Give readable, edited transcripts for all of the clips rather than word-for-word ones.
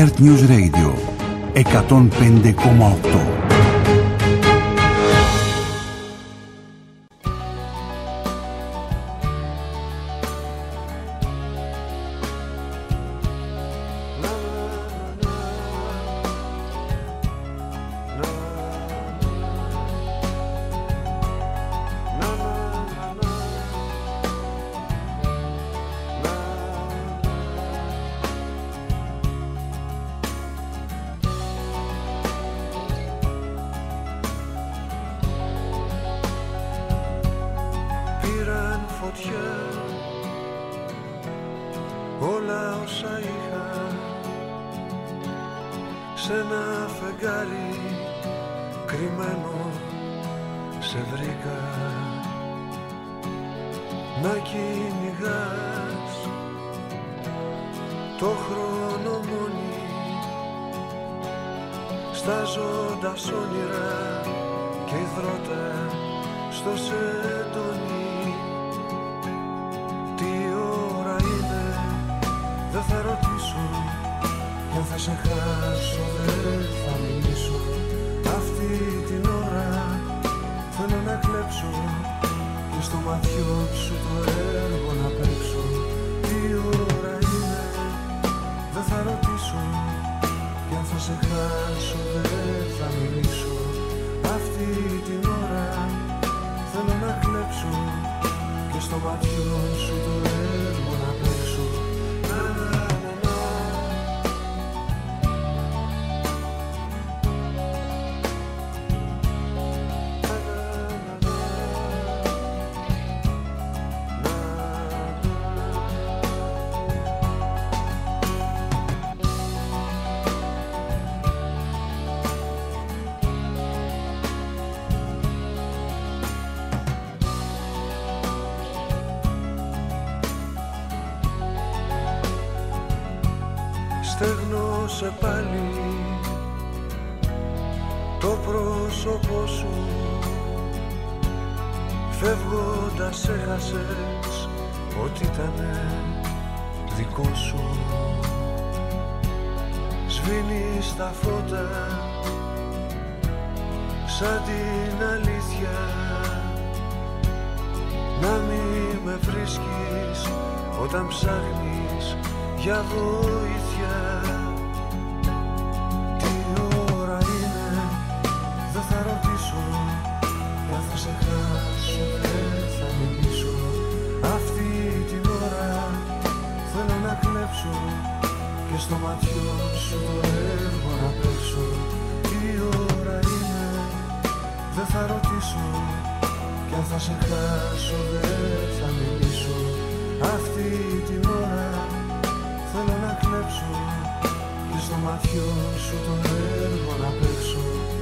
Earth News Radio 105,8. Όλα όσα είχα σε ένα φεγγάρι κρυμμένο σε βρήκα να κυνηγάς το χρόνο μόνη στάζοντας όνειρα και υδρότα στο σεντόνι. Δεν θα ρωτήσω κι αν θα σε χάσω δεν θα μιλήσω. Αυτή την ώρα θέλω να κλέψω και στο μάτιο σου το έργο να παίξω. Τι ώρα είναι δεν θα ρωτήσω κι αν θα σε χάσω δεν θα μιλήσω. Αυτή την ώρα θέλω να κλέψω και στο μάτιο σου το έργο να παίξω. Στέγνωσε πάλι το πρόσωπό σου, φεύγοντας έχασες ό,τι ήτανε δικό σου. Σβήνεις τα φώτα σαν την αλήθεια, να μη με βρίσκεις όταν ψάχνεις για βοήθεια. Τι ώρα είναι δεν θα ρωτήσω κι αν θα σε χάσω δεν θα μιλήσω. Αυτή την ώρα θέλω να κλέψω και στο ματιό σου το έργο να παίξω. Τι ώρα είναι δεν θα ρωτήσω κι αν θα σε χάσω δεν θα μιλήσω. Αυτή την ώρα θέλω να κλέψω και στο μάτιο σου το έργο να παίξω.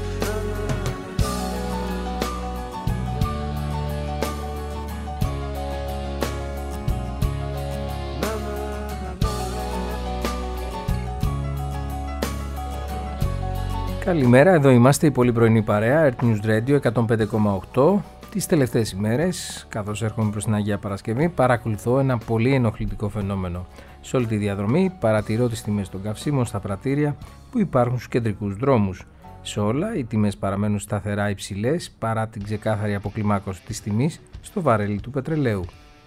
Καλημέρα, εδώ είμαστε η πολύ πρωινή παρέα Earth News Radio 105,8. Τις τελευταίες ημέρες, καθώς έρχομαι προς την Αγία Παρασκευή, παρακολουθώ ένα πολύ ενοχλητικό φαινόμενο. Σε όλη τη διαδρομή παρατηρώ τις τιμές των καυσίμων στα πρατήρια που υπάρχουν στους κεντρικούς δρόμους. Σε όλα οι τιμές παραμένουν σταθερά υψηλές παρά την ξεκάθαρη αποκλιμάκωση της τιμής στο βαρέλι του πετρελαίου.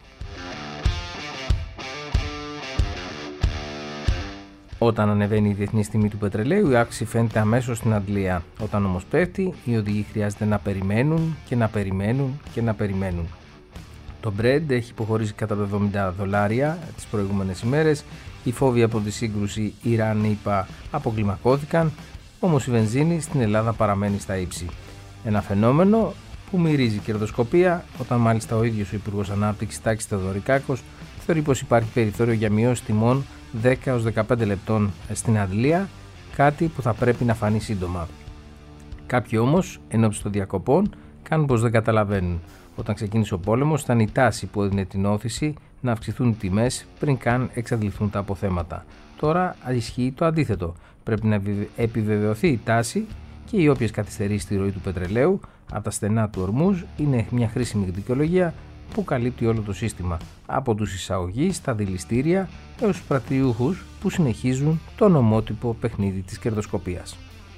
Όταν ανεβαίνει η διεθνής τιμή του πετρελαίου, η αύξηση φαίνεται αμέσως στην αντλία. Όταν όμως πέφτει, οι οδηγοί χρειάζεται να περιμένουν και να περιμένουν και να περιμένουν. Το Brent έχει υποχωρήσει κατά $70 τις προηγούμενες ημέρες. Οι φόβοι από τη σύγκρουση Ιράν-ΗΠΑ αποκλιμακώθηκαν, όμως η βενζίνη στην Ελλάδα παραμένει στα ύψη. Ένα φαινόμενο που μυρίζει κερδοσκοπία, όταν μάλιστα ο ίδιος ο Υπουργός Ανάπτυξης Τάκης Θεοδωρικάκος θεωρεί πως υπάρχει περιθώριο για μειώσεις τιμών 10-15 λεπτών στην αντλία, κάτι που θα πρέπει να φανεί σύντομα. Κάποιοι όμως, ενόψει των διακοπών, κάνουν πως δεν καταλαβαίνουν. Όταν ξεκίνησε ο πόλεμος, ήταν η τάση που έδινε την όθηση να αυξηθούν οι τιμές πριν καν εξαντληθούν τα αποθέματα. Τώρα ισχύει το αντίθετο. Πρέπει να επιβεβαιωθεί η τάση και οι όποιες καθυστερήσεις στη ροή του πετρελαίου από τα στενά του Ορμούζ είναι μια χρήσιμη δικαιολογία που καλύπτει όλο το σύστημα, από τους εισαγωγείς στα δηληστήρια έως τους πρατηριούχους που συνεχίζουν το νομότυπο παιχνίδι της κερδοσκοπίας.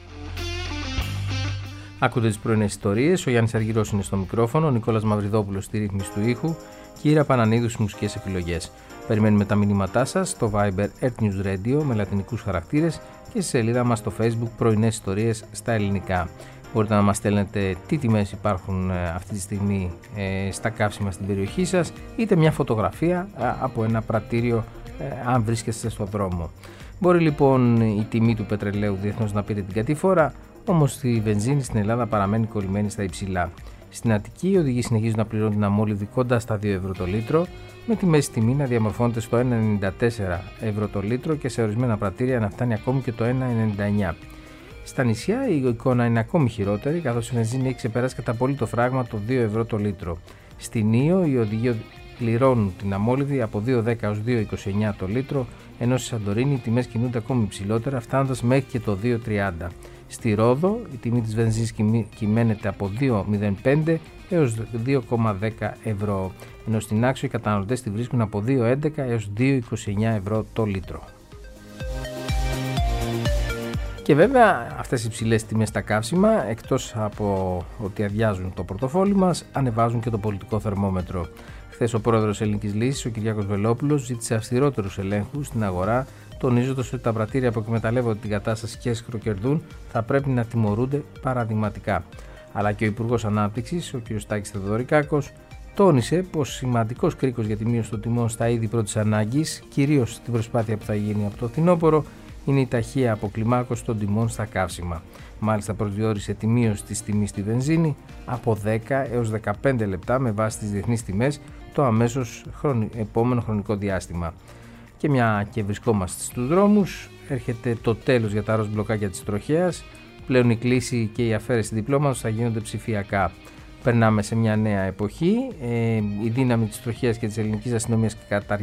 Ακούτε τις πρωινές ιστορίες, ο Γιάννης Αργυρός είναι στο μικρόφωνο, ο Νικόλας Μαυριδόπουλος στη ρύθμιση του ήχου και η Ήρα Πανανίδου στις μουσικές επιλογές. Περιμένουμε τα μηνύματά σας στο Viber Earth News Radio με λατινικούς χαρακτήρες και στη σελίδα μας στο Facebook πρωινές ιστορίες στα ελληνικά. Μπορείτε να μας στέλνετε τι τιμές υπάρχουν αυτή τη στιγμή στα καύσιμα στην περιοχή σας, είτε μια φωτογραφία από ένα πρατήριο αν βρίσκεστε στο δρόμο. Μπορεί λοιπόν η τιμή του πετρελαίου διεθνώς να πήρε την κατήφορα, όμως η βενζίνη στην Ελλάδα παραμένει κολλημένη στα υψηλά. Στην Αττική οι οδηγοί συνεχίζουν να πληρώνουν την αμόλυβδη κοντά στα 2 ευρώ το λίτρο, με τη μέση τιμή να διαμορφώνεται στο 1,94 ευρώ το λίτρο και σε ορισμένα πρατήρια να φτάνει ακόμη και το 1,99. Στα νησιά η εικόνα είναι ακόμη χειρότερη, καθώς η βενζίνη έχει ξεπεράσει κατά πολύ το φράγμα το 2 ευρώ το λίτρο. Στην Ήο οι οδηγοί πληρώνουν την αμόλυβδη από 2,10 έως 2,29 το λίτρο, ενώ στη Σαντορίνη οι τιμές κινούνται ακόμη υψηλότερα, φτάνοντας μέχρι και το 2,30. Στη Ρόδο η τιμή της βενζίνης κυμαίνεται από 2,05 έως 2,10 ευρώ, ενώ στην Άξο οι καταναλωτές τη βρίσκουν από 2,11 έως 2,29 ευρώ το λίτρο. Και βέβαια αυτές οι υψηλές τιμές στα καύσιμα, εκτός από ότι αδειάζουν το πορτοφόλι μας, ανεβάζουν και το πολιτικό θερμόμετρο. Χθες ο πρόεδρος Ελληνικής Λύσης, ο Κυριάκος Βελόπουλος, ζήτησε αυστηρότερους ελέγχους στην αγορά, τονίζοντας ότι τα πρατήρια που εκμεταλλεύονται την κατάσταση και σχροκερδούν θα πρέπει να τιμωρούνται παραδειγματικά. Αλλά και ο Υπουργός Ανάπτυξης, ο κ. Τάκης Θεοδωρικάκος, τόνισε πως σημαντικός κρίκος για τη μείωση των τιμών στα είδη πρώτης ανάγκης, κυρίως στην προσπάθεια που θα γίνει από το φθινόπωρο, είναι η ταχεία αποκλιμάκωση των τιμών στα καύσιμα. Μάλιστα προσδιορίσε τη μείωση της τιμής στη βενζίνη από 10 έως 15 λεπτά με βάση τις διεθνείς τιμές το αμέσως επόμενο χρονικό διάστημα. Και μια και βρισκόμαστε στους δρόμους, έρχεται το τέλος για τα ροζ μπλοκάκια της τροχέας. Πλέον η κλήση και η αφαίρεση διπλώματος θα γίνονται ψηφιακά. Περνάμε σε μια νέα εποχή. Η δύναμη της τροχέας και της ελληνικής αστυνομίας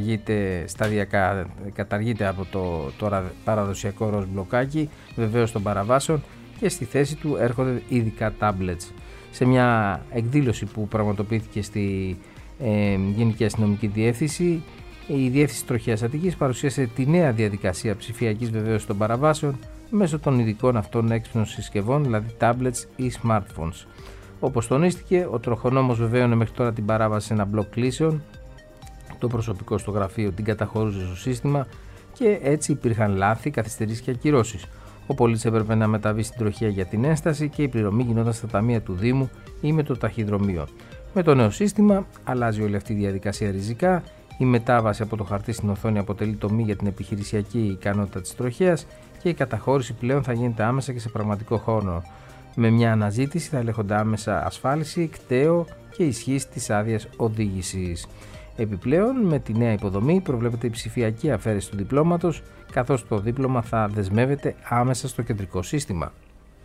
καταργείται από το παραδοσιακό ροζ μπλοκάκι, βεβαίως των παραβάσεων, και στη θέση του έρχονται ειδικά tablets. Σε μια εκδήλωση που πραγματοποιήθηκε στη Γενική Αστυνομική Διεύθυνση, η Διεύθυνση Τροχέας Αττικής παρουσίασε τη νέα διαδικασία ψηφιακής βεβαίωσης των παραβάσεων μέσω των ειδικών αυτών έξυπνων συσκευών, δηλαδή tablets ή smartphones. Όπως τονίστηκε, ο τροχονόμος βεβαίωνε μέχρι τώρα την παράβαση σε ένα μπλοκ κλήσεων, το προσωπικό στο γραφείο την καταχωρούσε στο σύστημα και έτσι υπήρχαν λάθη, καθυστερήσεις και ακυρώσεις. Ο πολίτης έπρεπε να μεταβεί στην τροχέα για την ένσταση και η πληρωμή γινόταν στα ταμεία του Δήμου ή με το ταχυδρομείο. Με το νέο σύστημα αλλάζει όλη αυτή η διαδικασία ριζικά. Η μετάβαση από το χαρτί στην οθόνη αποτελεί τομή για την επιχειρησιακή ικανότητα της τροχέας και η καταχώρηση πλέον θα γίνεται άμεσα και σε πραγματικό χρόνο. Με μια αναζήτηση θα ελέγχονται άμεσα ασφάλιση, κταίο και ισχύς της άδειας οδήγησης. Επιπλέον, με τη νέα υποδομή προβλέπεται η ψηφιακή αφαίρεση του διπλώματος, καθώς το δίπλωμα θα δεσμεύεται άμεσα στο κεντρικό σύστημα.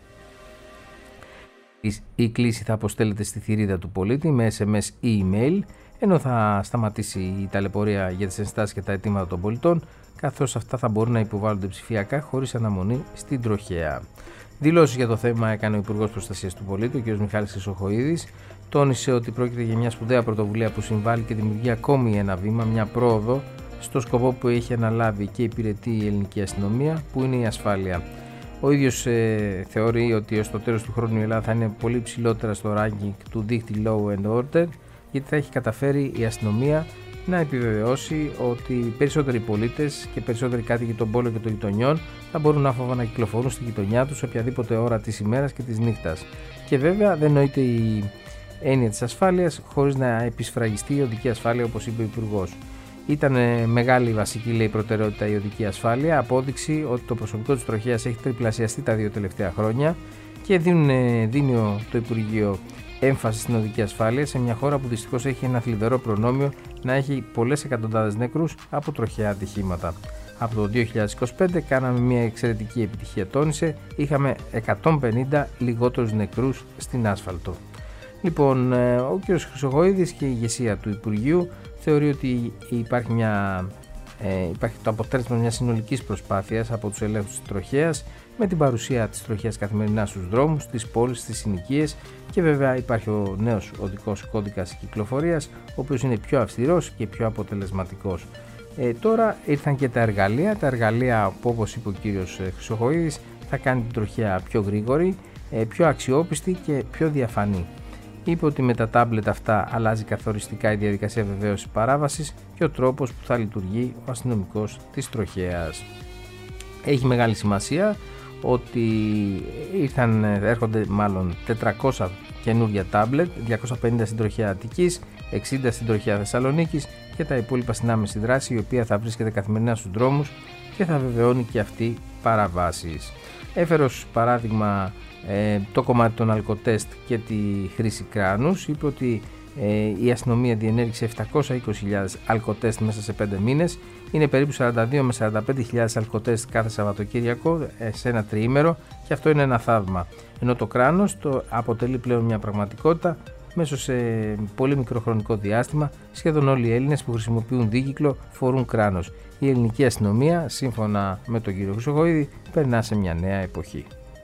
Η κλήση θα αποστέλλεται στη θηρίδα του πολίτη με SMS ή email, ενώ θα σταματήσει η ταλαιπωρία για τις ενστάσεις και τα αιτήματα των πολιτών, καθώς αυτά θα μπορούν να υποβάλλονται ψηφιακά χωρίς αναμονή στην τροχέα. Δηλώσεις για το θέμα έκανε ο Υπουργός Προστασίας του Πολίτη, ο κ. Μιχάλης Χρυσοχοΐδης. Τόνισε ότι πρόκειται για μια σπουδαία πρωτοβουλία που συμβάλλει και δημιουργεί ακόμη ένα βήμα, μια πρόοδο στο σκοπό που έχει αναλάβει και υπηρετεί η ελληνική αστυνομία, που είναι η ασφάλεια. Ο ίδιος θεωρεί ότι ως το τέλος του χρόνου η Ελλάδα θα είναι πολύ ψηλότερα στο ranking του δείκτη Law and Order, γιατί θα έχει καταφέρει η αστυνομία να επιβεβαιώσει ότι οι περισσότεροι πολίτες και περισσότεροι κάτοικοι των πόλεων και των γειτονιών θα μπορούν άφοβα να κυκλοφορούν στη γειτονιά τους οποιαδήποτε ώρα της ημέρας και της νύχτας. Και βέβαια δεν νοείται η έννοια της ασφάλειας χωρίς να επισφραγιστεί η οδική ασφάλεια, όπως είπε ο Υπουργός. Ήταν μεγάλη βασική, λέει, προτεραιότητα η οδική ασφάλεια, απόδειξη ότι το προσωπικό της τροχέας έχει τριπλασιαστεί τα 2 τελευταία χρόνια και δίνει το Υπουργείο έμφαση στην οδική ασφάλεια σε μια χώρα που δυστυχώς έχει ένα θλιβερό προνόμιο να έχει πολλές εκατοντάδες νεκρούς από τροχαία ατυχήματα. Από το 2025 κάναμε μια εξαιρετική επιτυχία, τόνισε, είχαμε 150 λιγότερους νεκρούς στην άσφαλτο. Λοιπόν, ο κ. Χρυσοχοΐδης και η ηγεσία του Υπουργείου θεωρεί ότι υπάρχει μια Υπάρχει το αποτέλεσμα μιας συνολικής προσπάθειας από τους ελέγχους της τροχέας, με την παρουσία της τροχέας καθημερινά στους δρόμους, στις πόλεις, στις συνοικίες, και βέβαια υπάρχει ο νέος οδικός κώδικας κυκλοφορίας, ο οποίος είναι πιο αυστηρός και πιο αποτελεσματικός. Τώρα ήρθαν και τα εργαλεία που, όπως είπε ο κύριος Χρυσοχοΐδης, θα κάνει την τροχέα πιο γρήγορη, πιο αξιόπιστη και πιο διαφανή. Είπε ότι με τα τάμπλετ αυτά αλλάζει καθοριστικά η διαδικασία βεβαίωσης παράβασης και ο τρόπος που θα λειτουργεί ο αστυνομικός της τροχέας. Έχει μεγάλη σημασία ότι έρχονται 400 καινούργια τάμπλετ, 250 στην τροχέα Αττικής, 60 στην τροχέα Θεσσαλονίκης και τα υπόλοιπα στην άμεση δράση, η οποία θα βρίσκεται καθημερινά στους δρόμους και θα βεβαιώνει και αυτή παραβάσεις. Έφερε ως παράδειγμα το κομμάτι των αλκοτέστ και τη χρήση κράνους. Είπε ότι η αστυνομία διενέργησε 720.000 αλκοτέστ μέσα σε 5 μήνες. Είναι περίπου 42 με 45.000 αλκοτέστ κάθε Σαββατοκύριακο σε ένα τριήμερο, και αυτό είναι ένα θαύμα. Ενώ το κράνος το αποτελεί πλέον μια πραγματικότητα. Μέσα σε πολύ μικρό χρονικό διάστημα, σχεδόν όλοι οι Έλληνες που χρησιμοποιούν δίκυκλο φορούν κράνος. Η ελληνική αστυνομία, σύμφωνα με τον κύριο Χρυσοχοΐδη, περνά σε μια νέα εποχή.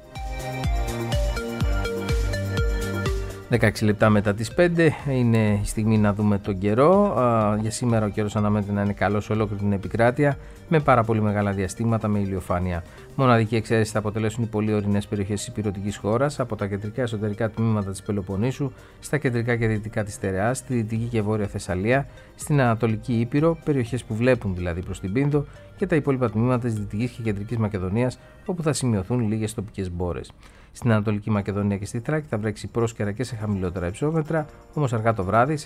16 λεπτά μετά τις 5 είναι η στιγμή να δούμε τον καιρό. Για σήμερα ο καιρός αναμένεται να είναι καλός σε ολόκληρη την επικράτεια, με πάρα πολύ μεγάλα διαστήματα με ηλιοφάνεια. Μοναδική εξαίρεση θα αποτελέσουν οι πολύ ορεινές περιοχές της υπηρετικής χώρας, από τα κεντρικά εσωτερικά τμήματα της Πελοποννήσου, στα κεντρικά και δυτικά της Στερεάς, στη δυτική και βόρεια Θεσσαλία, στην Ανατολική Ήπειρο, περιοχές που βλέπουν δηλαδή προς την Πίνδο, και τα υπόλοιπα τμήματα της Δυτικής και Κεντρικής Μακεδονίας, όπου θα σημειωθούν λίγες τοπικές μπόρες. Στην Ανατολική Μακεδονία και στη Θράκη θα βρέξει πρόσκαιρα και σε χαμηλότερα υψόμετρα, όπως και αργά το βράδυ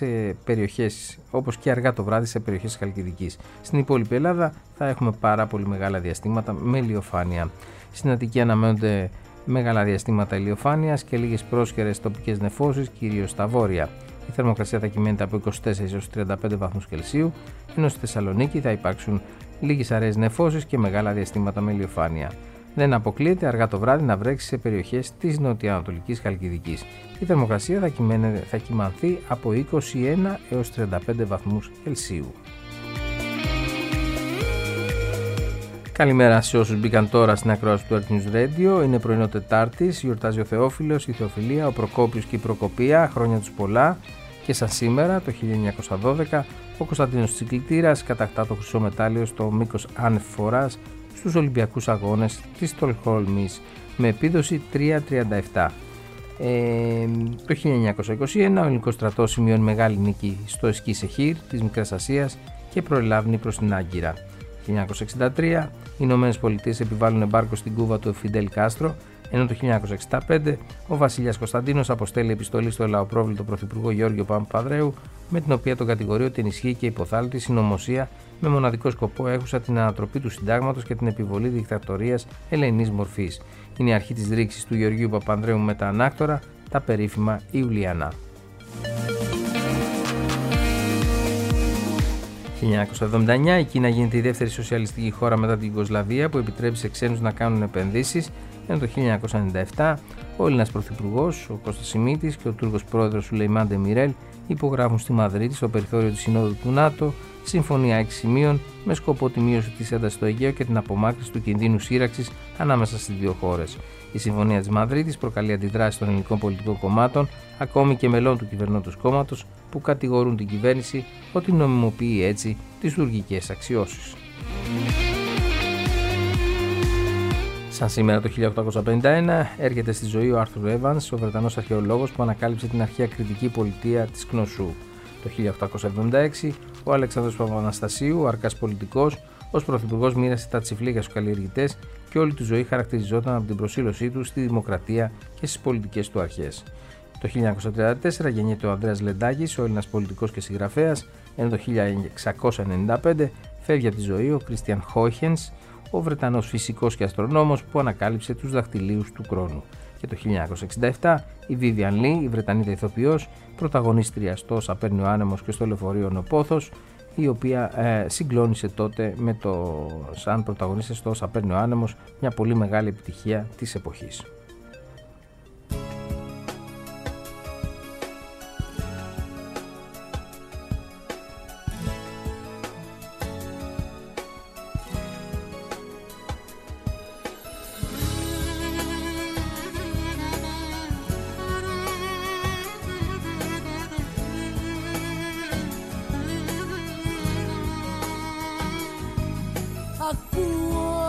σε περιοχές της Χαλκιδικής. Στην υπόλοιπη Ελλάδα θα έχουμε πάρα πολύ μεγάλα διαστήματα με ηλιοφάνεια. Στην Αττική αναμένονται μεγάλα διαστήματα ηλιοφάνειας και λίγες πρόσκαιρες τοπικές νεφώσεις, κυρίως στα βόρεια. Η θερμοκρασία θα κυμαίνεται από 24 έως 35 βαθμούς Κελσίου, ενώ στη Θεσσαλονίκη θα υπάρξουν λίγες αραιές νεφώσεις και μεγάλα διαστήματα με ηλιοφάνεια. Δεν αποκλείεται αργά το βράδυ να βρέξει σε περιοχές της νοτιοανατολικής Χαλκιδικής. Η θερμοκρασία θα κυμανθεί από 21 έως 35 βαθμούς Κελσίου. Καλημέρα σε όσους μπήκαν τώρα στην ακρόαση του Earth News Radio. Είναι πρωινό Τετάρτης, γιορτάζει ο Θεόφιλος, η Θεοφιλία, ο Προκόπιος και η Προκοπία, χρόνια τους πολλά. Και σαν σήμερα, το 1912, ο Κωνσταντίνος Τσικλητήρας κατακτά το χρυσό μετάλλιο στο μήκος άνευ φοράς στους Ολυμπιακούς Αγώνες της Στοκχόλμης με επίδοση 3.37. Το 1921 ο ελληνικός στρατός σημειώνει μεγάλη νίκη στο Εσκι Σεχίρ της Μικράς Ασίας και προελάβει προς την Άγκυρα. 1963 οι Ηνωμένες Πολιτείες επιβάλλουν εμπάργκο στην Κούβα του Φιντέλ Κάστρο, ενώ το 1965 ο βασιλιάς Κωνσταντίνος αποστέλει επιστολή στο ελαιοπρόβλητο πρωθυπουργό Γιώργιο Παπανδρέου, με την οποία τον κατηγορεί ότι ενισχύει και υποθάλπτει συνωμοσία με μοναδικό σκοπό έχουσα την ανατροπή του συντάγματος και την επιβολή δικτατορίας ελεηνής μορφής. Είναι η αρχή της ρήξης του Γεωργίου Παπανδρέου με τα ανάκτορα, τα περίφημα Ιουλιανά. 1979 η Κίνα γίνεται η δεύτερη σοσιαλιστική χώρα μετά την Ιουγκοσλαβία που επιτρέπει σε ξένους να κάνουν επενδύσεις, ενώ το 1997 ο Έλληνας Πρωθυπουργός, ο Κώστας Σιμίτης, και ο Τούρκος Πρόεδρος Σουλεϊμάν Ντεμιρέλ υπογράφουν στη Μαδρίτη, στο περιθώριο της Συνόδου του ΝΑΤΟ, συμφωνία 6 σημείων με σκοπό τη μείωση της έντασης στο Αιγαίο και την απομάκρυνση του κινδύνου σύραξης ανάμεσα στις δύο χώρες. Η συμφωνία της Μαδρίτης προκαλεί αντιδράσεις των ελληνικών πολιτικών κομμάτων, ακόμη και μελών του κυβερνώντος κόμματος, που κατηγορούν την κυβέρνηση ότι νομιμοποιεί έτσι τις τουρκικές αξιώσεις. Σαν σήμερα το 1851 έρχεται στη ζωή ο Άρθουρ Έβανς, ο Βρετανός αρχαιολόγος που ανακάλυψε την αρχαία κρητική πολιτεία της Κνωσού. Το 1876 ο Αλεξάνδρος Παπαναστασίου, ο αρκάς πολιτικός, ως πρωθυπουργός μοίρασε τα τσιφλίκια στους καλλιεργητές και όλη του ζωή χαρακτηριζόταν από την προσήλωσή του στη δημοκρατία και στις πολιτικές του αρχές. Το 1934 γεννιέται ο Ανδρέας Λεντάκης, ο Έλληνας πολιτικός και συγγραφέας, ενώ το 1695 φεύγει από τη ζωή ο Κρίστιαν Χόιχενς, ο Βρετανός φυσικός και αστρονόμος που ανακάλυψε τους δαχτυλίους του χρόνου. Και το 1967 η Vivian Lee, η Βρετανίδα ηθοποιός, πρωταγωνίστρια στο «Όσα παίρνει ο άνεμος» και στο «Λεωφορείο Νοπόθος», η οποία συγκλώνησε τότε με το σαν πρωταγωνίστρια στο «Όσα παίρνει ο άνεμος», μια πολύ μεγάλη επιτυχία της εποχής. Ακούω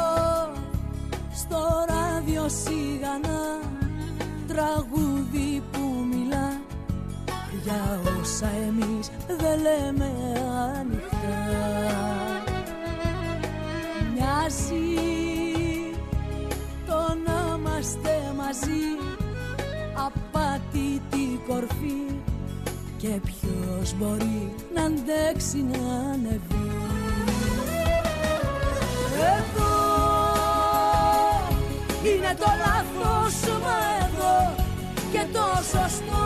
στο ράδιο σιγανά τραγούδι που μιλά για όσα εμείς δεν λέμε ανοιχτά. Μοιάζει το να είμαστε μαζί, απάτητη κορφή, και ποιος μπορεί να αντέξει να ανεβεί. Εδώ είναι το λάθος, μα εδώ και το σωστό.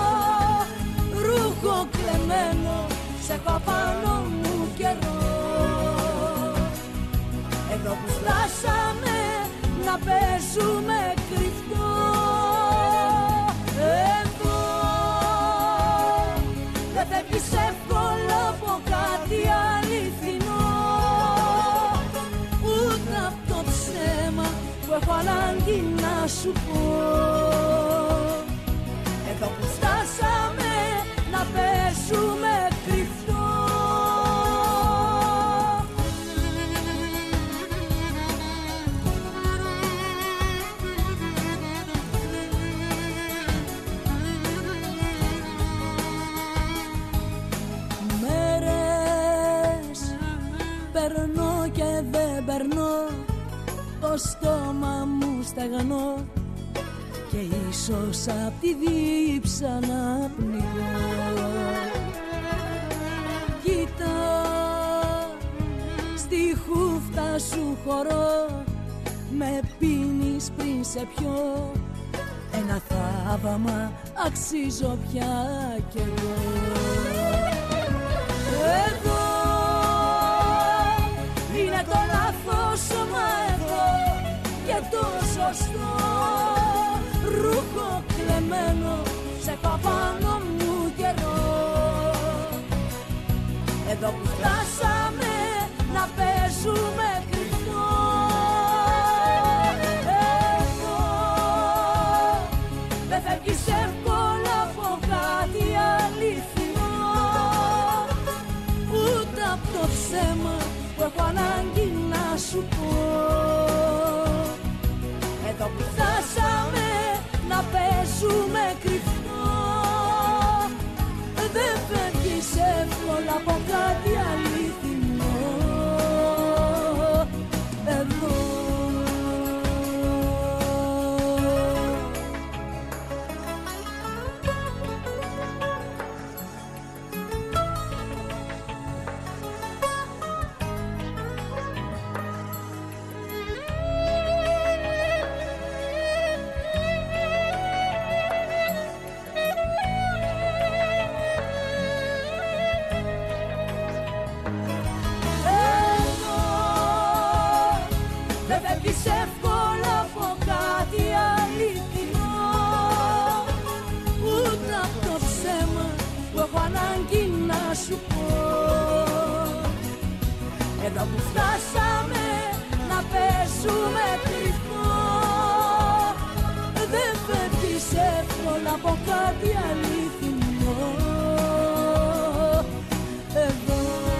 Ρούχο κλεμμένο, σε έχω πάνω μου καιρό. Εδώ που φτάσαμε να παίζουμε κρυφτό. Εδώ δεν φεύγεις εύκολα από κάτι αληθινό, ούτε από το ψέμα που έχω ανάγκη να σου πω. Εδώ που φτάσαμε να παίζουμε κρυφτό. Μέρες περνώ και δεν περνώ, το στόμα μου στεγνώ και ίσως απ' τη δίψα να πνιγώ. Κοίτα, στη χούφτα σου χωρώ, με πίνεις πριν σε πιω, ένα θαύμα αξίζω πια κι εγώ. Εδώ είναι το λάθος, μα εδώ και το σωστό. Ρούχο κλεμμένο, σε έχω πάνω μου καιρό. Εδώ που φτάσαμε να παίζουμε κρυφτό. Εδώ δεν φεύγεις εύκολα από κάτι αληθινό, ούτε από το ψέμα που έχω ανάγκη να σου πω. Εδώ που φτάσαμε να παίζουμε κρυφτό, δεν φεύγεις εύκολα από κάτι αληθινό. Εδώ εύκολα από κάτι αληθινό, ούτε από το ψέμα που έχω ανάγκη να σου πω. Εδώ που φτάσαμε να παίζουμε κρυφτό, δεν φεύγεις εύκολα από κάτι αληθινό. Εδώ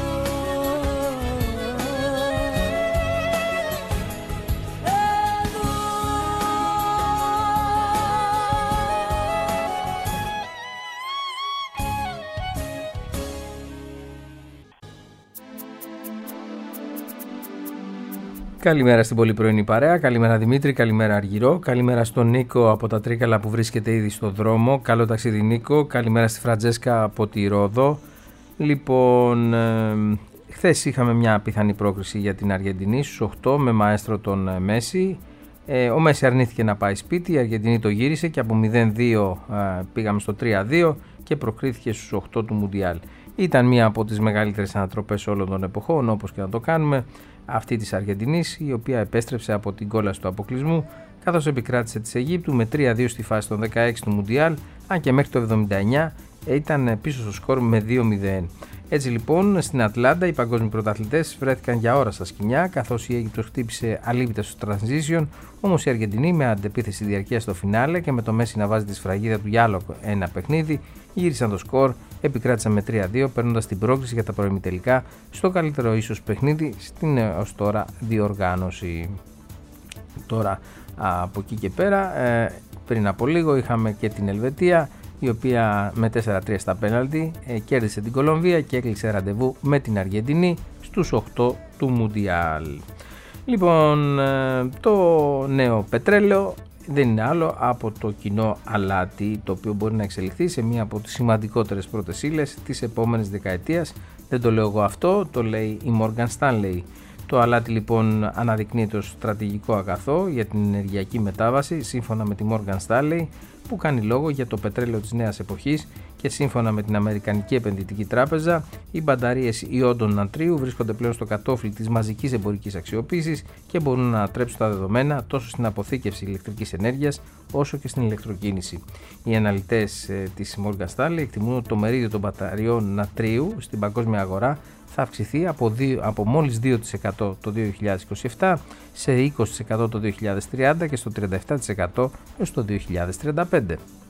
Καλημέρα στην πολύ πρωινή παρέα, καλημέρα Δημήτρη, καλημέρα Αργυρό, καλημέρα στον Νίκο από τα Τρίκαλα που βρίσκεται ήδη στο δρόμο, καλό ταξίδι Νίκο, καλημέρα στη Φραντζέσκα από τη Ρόδο. Λοιπόν, χθες είχαμε μια πιθανή πρόκριση για την Αργεντινή στους 8 με μαέστρο τον Μέση. Ο Μέση αρνήθηκε να πάει σπίτι, η Αργεντινή το γύρισε και από 0-2 πήγαμε στο 3-2 και προκρίθηκε στους 8 του Μουντιάλ. Ήταν μία από τις μεγαλύτερες ανατροπές όλων των εποχών, όπως και να το κάνουμε, αυτή της Αργεντινής, η οποία επέστρεψε από την κόλαση του αποκλεισμού, καθώς επικράτησε της Αιγύπτου με 3-2 στη φάση των 16 του Μουντιάλ, αν και μέχρι το 79 ήταν πίσω στο σκορ με 2-0. Έτσι λοιπόν στην Ατλάντα οι παγκόσμιοι πρωταθλητές βρέθηκαν για ώρα στα σκοινιά, καθώς η Αίγυπτος χτύπησε αλήπητα στο transition, όμως η Αργεντινή με αντεπίθεση διαρκεία στο φινάλε και με το Μέση να βάζει τη σφραγίδα του για άλλο ένα παιχνίδι γύρισαν το σκορ επικράτησαν με 3-2, παίρνοντας την πρόκριση για τα προημιτελικά στο καλύτερο ίσως παιχνίδι στην ως τώρα διοργάνωση. Τώρα από εκεί και πέρα, πριν από λίγο είχαμε και την Ελβετία, η οποία με 4-3 στα πέναλτι κέρδισε την Κολομβία και έκλεισε ραντεβού με την Αργεντινή στους 8 του Μουντιάλ. Λοιπόν, το νέο πετρέλαιο δεν είναι άλλο από το κοινό αλάτι, το οποίο μπορεί να εξελιχθεί σε μία από τις σημαντικότερες πρώτες ύλες της επόμενης δεκαετίας. Δεν το λέω εγώ αυτό, το λέει η Morgan Stanley. Το αλάτι λοιπόν αναδεικνύεται ως στρατηγικό αγαθό για την ενεργειακή μετάβαση, σύμφωνα με τη Morgan Stanley, που κάνει λόγο για το πετρέλαιο της νέας εποχής, και σύμφωνα με την Αμερικανική Επενδυτική Τράπεζα, οι μπαταρίες ιόντων νατρίου βρίσκονται πλέον στο κατόφλι της μαζικής εμπορικής αξιοποίησης και μπορούν να ανατρέψουν τα δεδομένα τόσο στην αποθήκευση ηλεκτρικής ενέργειας όσο και στην ηλεκτροκίνηση. Οι αναλυτές της Morgan Stanley εκτιμούν ότι το μερίδιο των μπαταριών νατρίου στην παγκόσμια αγορά θα αυξηθεί από μόλις 2% το 2027 σε 20% το 2030 και στο 37% έως το 2035.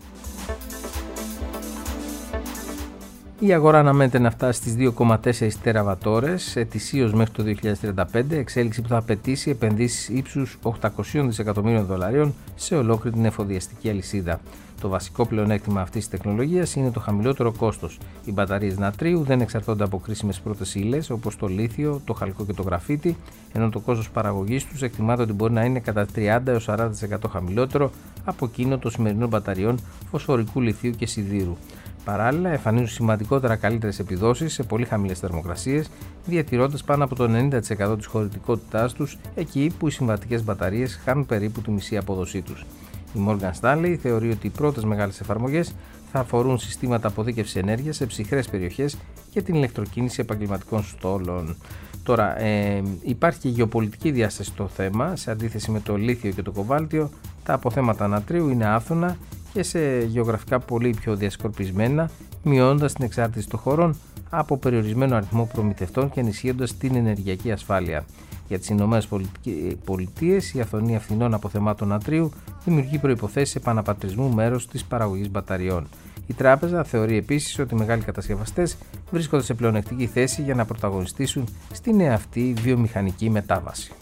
Η αγορά αναμένεται να φτάσει στις 2,4 τεραβατόρες ετησίως μέχρι το 2035, εξέλιξη που θα απαιτήσει επενδύσεις ύψους 800 δισεκατομμύριων δολαρίων σε ολόκληρη την εφοδιαστική αλυσίδα. Το βασικό πλεονέκτημα αυτής της τεχνολογίας είναι το χαμηλότερο κόστος. Οι μπαταρίες νατρίου δεν εξαρτώνται από κρίσιμες πρώτες ύλες όπως το λίθιο, το χαλκό και το γραφίτι, ενώ το κόστος παραγωγής τους εκτιμάται ότι μπορεί να είναι κατά 30-40% χαμηλότερο από εκείνο των σημερινών μπαταριών φωσφορικού λιθίου και σιδήρου. Παράλληλα, εμφανίζουν σημαντικότερα καλύτερες επιδόσεις σε πολύ χαμηλές θερμοκρασίες, διατηρώντας πάνω από το 90% της χωρητικότητάς τους εκεί που οι συμβατικές μπαταρίες χάνουν περίπου τη μισή απόδοσή τους. Η Morgan Stanley θεωρεί ότι οι πρώτες μεγάλες εφαρμογές θα αφορούν συστήματα αποθήκευσης ενέργειας σε ψυχρές περιοχές και την ηλεκτροκίνηση επαγγελματικών στόλων. Τώρα, υπάρχει και γεωπολιτική διάσταση στο θέμα. Σε αντίθεση με το λίθιο και το κοβάλτιο, τα αποθέματα νατρίου είναι άφθονα και σε γεωγραφικά πολύ πιο διασκορπισμένα, μειώνοντας την εξάρτηση των χωρών από περιορισμένο αριθμό προμηθευτών και ενισχύοντας την ενεργειακή ασφάλεια. Για τις Ηνωμένες Πολιτείες, η αυθονία φθηνών αποθεμάτων νατρίου δημιουργεί προϋποθέσεις επαναπατρισμού μέρους της παραγωγής μπαταριών. Η τράπεζα θεωρεί επίσης ότι οι μεγάλοι κατασκευαστές βρίσκονται σε πλεονεκτική θέση για να πρωταγωνιστήσουν στη νέα αυτή βιομηχανική μετάβαση.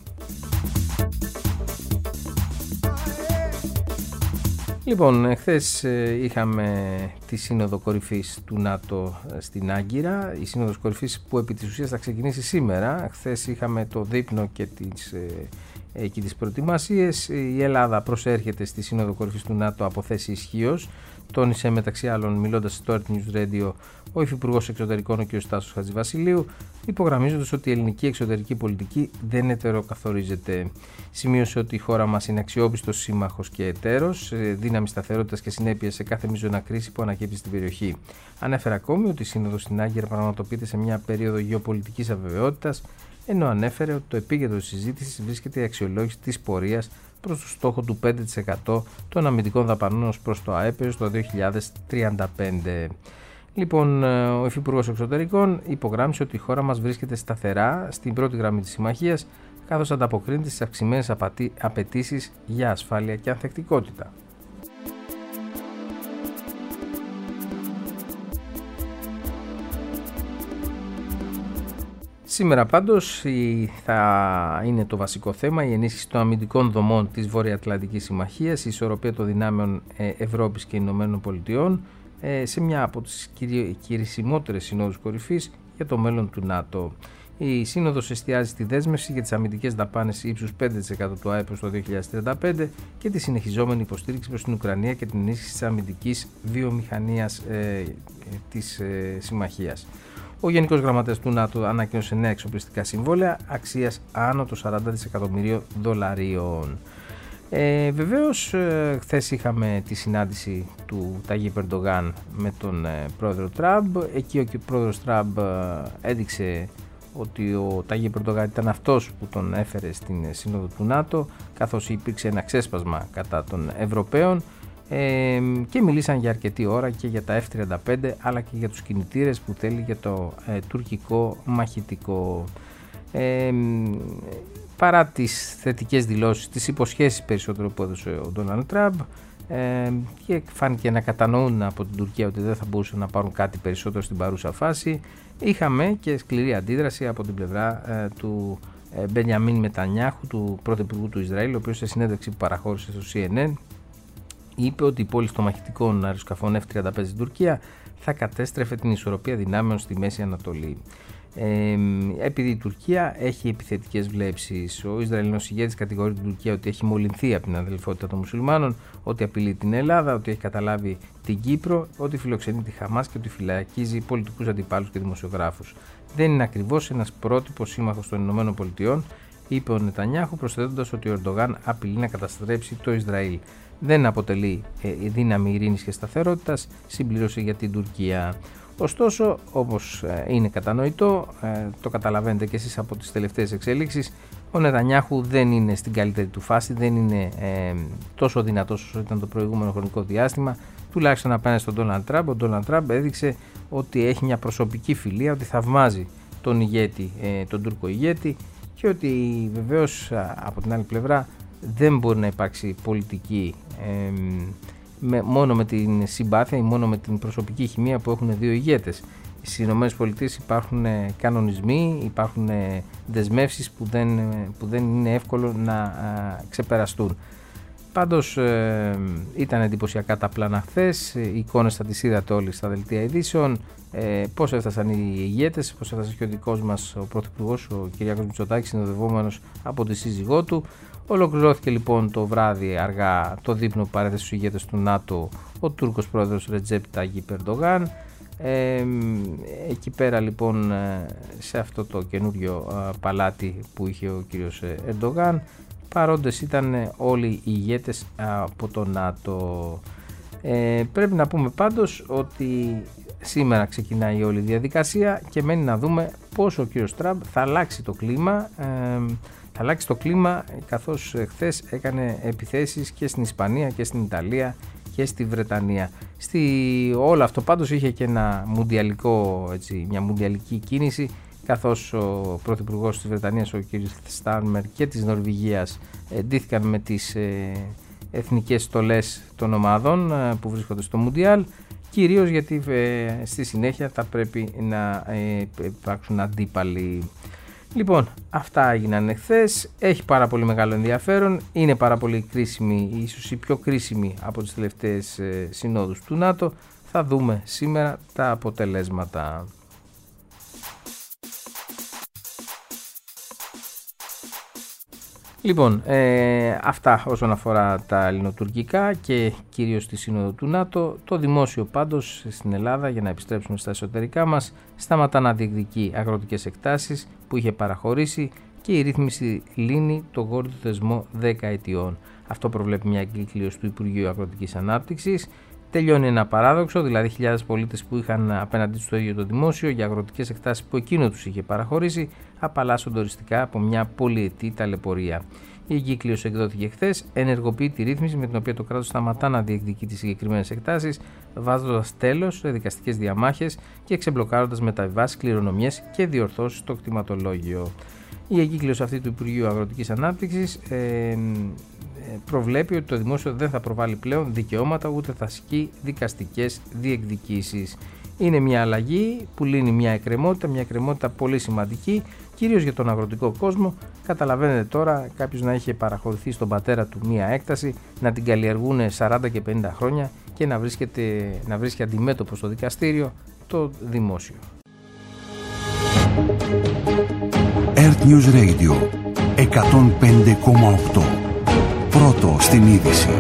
Λοιπόν, χθες είχαμε τη Σύνοδο Κορυφής του ΝΑΤΟ στην Άγκυρα, η Σύνοδος Κορυφής που επί της ουσίας θα ξεκινήσει σήμερα. Χθες είχαμε το δείπνο και τις προετοιμασίες. Η Ελλάδα προσέρχεται στη Σύνοδο Κορυφής του ΝΑΤΟ από θέση ισχύως. Τόνισε μεταξύ άλλων, μιλώντας στο Earth News Radio, ο Υφυπουργός Εξωτερικών, ο κ. Στάσος Χατζηβασιλείου, υπογραμμίζοντας ότι η ελληνική εξωτερική πολιτική δεν ετεροκαθορίζεται. Σημείωσε ότι η χώρα μας είναι αξιόπιστος σύμμαχος και εταίρος, δύναμη σταθερότητας και συνέπειας σε κάθε μείζωνα κρίση που ανακύπτει στην περιοχή. Ανέφερε ακόμη ότι η Σύνοδος στην Άγκυρα πραγματοποιείται σε μια περίοδο γεωπολιτικής αβεβαιότητας, ενώ ανέφερε ότι το επίκεντρο της συζήτησης βρίσκεται η αξιολόγηση της πορείας προς το στόχο του 5% των αμυντικών δαπανών ως προς το ΑΕΠ έως το 2035. Λοιπόν, ο Υφυπουργός Εξωτερικών υπογράμμισε ότι η χώρα μας βρίσκεται σταθερά στην πρώτη γραμμή της συμμαχίας, καθώς ανταποκρίνεται στις αυξημένες απαιτήσεις για ασφάλεια και ανθεκτικότητα. Σήμερα πάντως θα είναι το βασικό θέμα η ενίσχυση των αμυντικών δομών της Βορειοατλαντικής Συμμαχίας, η ισορροπία των δυνάμεων Ευρώπης και Ηνωμένων Πολιτειών σε μια από τις κυρισιμότερες συνόδους κορυφής για το μέλλον του ΝΑΤΟ. Η Σύνοδος εστιάζει στη δέσμευση για τις αμυντικές δαπάνες ύψους 5% του ΑΕΠ το 2035 και τη συνεχιζόμενη υποστήριξη προς την Ουκρανία και την ενίσχυση της αμυντικής βιομηχανίας της συμμαχίας. Ο Γενικός Γραμματέας του ΝΑΤΟ ανακοίνωσε νέα εξοπλιστικά συμβόλαια αξίας άνω των 40 δισεκατομμυρίων δολαρίων. Βεβαίως, χθες είχαμε τη συνάντηση του Ταγίπ Ερντογάν με τον πρόεδρο Τραμπ. Εκεί ο πρόεδρος Τραμπ έδειξε ότι ο Ταγίπ Ερντογάν ήταν αυτός που τον έφερε στην Σύνοδο του ΝΑΤΟ, καθώς υπήρξε ένα ξέσπασμα κατά των Ευρωπαίων, και μιλήσαν για αρκετή ώρα και για τα F-35 αλλά και για τους κινητήρες που θέλει για το τουρκικό μαχητικό. Παρά τις θετικές δηλώσεις, τις υποσχέσεις περισσότερο που έδωσε ο Ντόναλντ Τραμπ, και φάνηκε να κατανοούν από την Τουρκία ότι δεν θα μπορούσαν να πάρουν κάτι περισσότερο στην παρούσα φάση. Είχαμε και σκληρή αντίδραση από την πλευρά του Μπενιαμίν Νετανιάχου, του πρωθυπουργού του Ισραήλ, ο οποίος σε συνέντευξη που παραχώρησε στο CNN είπε ότι η πώληση των μαχητικών αεροσκαφών F-35 στην Τουρκία θα κατέστρεφε την ισορροπία δυνάμεων στη Μέση Ανατολή. Επειδή η Τουρκία έχει επιθετικές βλέψεις, ο Ισραηλινός ηγέτης κατηγορεί την Τουρκία ότι έχει μολυνθεί από την αδελφότητα των μουσουλμάνων, ότι απειλεί την Ελλάδα, ότι έχει καταλάβει την Κύπρο, ότι φιλοξενεί τη Χαμάς και ότι φυλακίζει πολιτικούς αντιπάλους και δημοσιογράφους. Δεν είναι ακριβώς ένας πρότυπος σύμμαχος των ΗΠΑ, είπε ο Νετανιάχου, προσθέτοντας ότι ο Ερντογάν απειλεί να καταστρέψει το Ισραήλ. Δεν αποτελεί δύναμη ειρήνης και σταθερότητας, συμπλήρωσε για την Τουρκία. Ωστόσο, όπως είναι κατανοητό, το καταλαβαίνετε και εσείς από τις τελευταίες εξελίξεις, ο Νετανιάχου δεν είναι στην καλύτερη του φάση, δεν είναι τόσο δυνατός όσο ήταν το προηγούμενο χρονικό διάστημα, τουλάχιστον απέναντι στον Ντόναλντ Τραμπ. Ο Ντόναλντ Τραμπ έδειξε ότι έχει μια προσωπική φιλία, ότι θαυμάζει τον ηγέτη, τον Τούρκο ηγέτη, και ότι βεβαίως από την άλλη πλευρά δεν μπορεί να υπάρξει πολιτική μόνο με την συμπάθεια ή μόνο με την προσωπική χημεία που έχουν δύο ηγέτες. Στις ΗΠΑ υπάρχουν κανονισμοί, υπάρχουν δεσμεύσεις που δεν είναι εύκολο να ξεπεραστούν. Πάντως ήταν εντυπωσιακά τα πλάνα χθες, οι εικόνες θα τις είδατε όλοι στα δελτία ειδήσεων, πώς έφτασαν οι ηγέτες, πώς έφτασε και ο δικός μας ο πρωθυπουργός, ο Κυριάκος Μητσοτάκης, συνοδευόμενος από τη σύζυγό του. Ολοκληρώθηκε λοιπόν το βράδυ αργά το δείπνο που παρέθεσε στους ηγέτες του ΝΑΤΟ ο Τούρκος πρόεδρος Ρετζέπ Ταγιπ Ερντογάν. Εκεί πέρα λοιπόν σε αυτό το καινούριο παλάτι που είχε ο κύριος Ερντογάν, παρόντες ήταν όλοι οι ηγέτες από το ΝΑΤΟ. Πρέπει να πούμε πάντως ότι σήμερα ξεκινάει όλη η διαδικασία και μένει να δούμε πώς ο κύριος Τραμπ θα αλλάξει το κλίμα. Θα αλλάξει το κλίμα, καθώς χθες έκανε επιθέσεις και στην Ισπανία και στην Ιταλία και στη Βρετανία. Όλο αυτό πάντως είχε και ένα μια μουντιαλική κίνηση, καθώς ο πρωθυπουργός της Βρετανίας, ο κ. Στάρμερ, και της Νορβηγίας ντύθηκαν με τις εθνικές στολές των ομάδων που βρίσκονται στο Μουντιάλ, κυρίως γιατί στη συνέχεια θα πρέπει να υπάρξουν αντίπαλοι. Λοιπόν, αυτά έγιναν εχθές, έχει πάρα πολύ μεγάλο ενδιαφέρον, είναι πάρα πολύ κρίσιμη, ίσως η πιο κρίσιμη από τις τελευταίες συνόδους του ΝΑΤΟ. Θα δούμε σήμερα τα αποτελέσματα. Λοιπόν, αυτά όσον αφορά τα ελληνοτουρκικά και κυρίως τη σύνοδο του ΝΑΤΟ. Το δημόσιο πάντως στην Ελλάδα, για να επιστρέψουμε στα εσωτερικά μας, σταματά να διεκδικεί αγροτικές εκτάσεις που είχε παραχωρήσει και η ρύθμιση λύνει το γόρδιο θεσμό 10 ετιών. Αυτό προβλέπει μια εγκύκλειος του Υπουργείου Αγροτικής Ανάπτυξης. Τελειώνει ένα παράδοξο, δηλαδή χιλιάδες πολίτες που είχαν απέναντί τους το ίδιο το δημόσιο για αγροτικές εκτάσεις που εκείνο τους είχε παραχωρήσει, απαλλάσσονται οριστικά από μια πολυετή ταλαιπωρία. Η εγκύκλειος εκδόθηκε χθες, ενεργοποιεί τη ρύθμιση με την οποία το κράτος σταματά να διεκδικεί τις συγκεκριμένες εκτάσεις, βάζοντας τέλος σε δικαστικές διαμάχες και ξεμπλοκάροντας μεταβιβάσεις, κληρονομιές και διορθώσεις στο κτηματολόγιο. Η εγκύκλειος αυτή του Υπουργείου Αγροτικής Ανάπτυξης προβλέπει ότι το δημόσιο δεν θα προβάλλει πλέον δικαιώματα ούτε θα ασκεί δικαστικές διεκδικήσεις. Είναι μια αλλαγή που λύνει μια εκκρεμότητα πολύ σημαντική, κυρίως για τον αγροτικό κόσμο. Καταλαβαίνετε τώρα, κάποιος να είχε παραχωρηθεί στον πατέρα του μια έκταση, να την καλλιεργούν 40 και 50 χρόνια και να βρίσκει αντιμέτωπο στο δικαστήριο το δημόσιο. Earth News Radio 105,8. Πρώτο στην είδηση.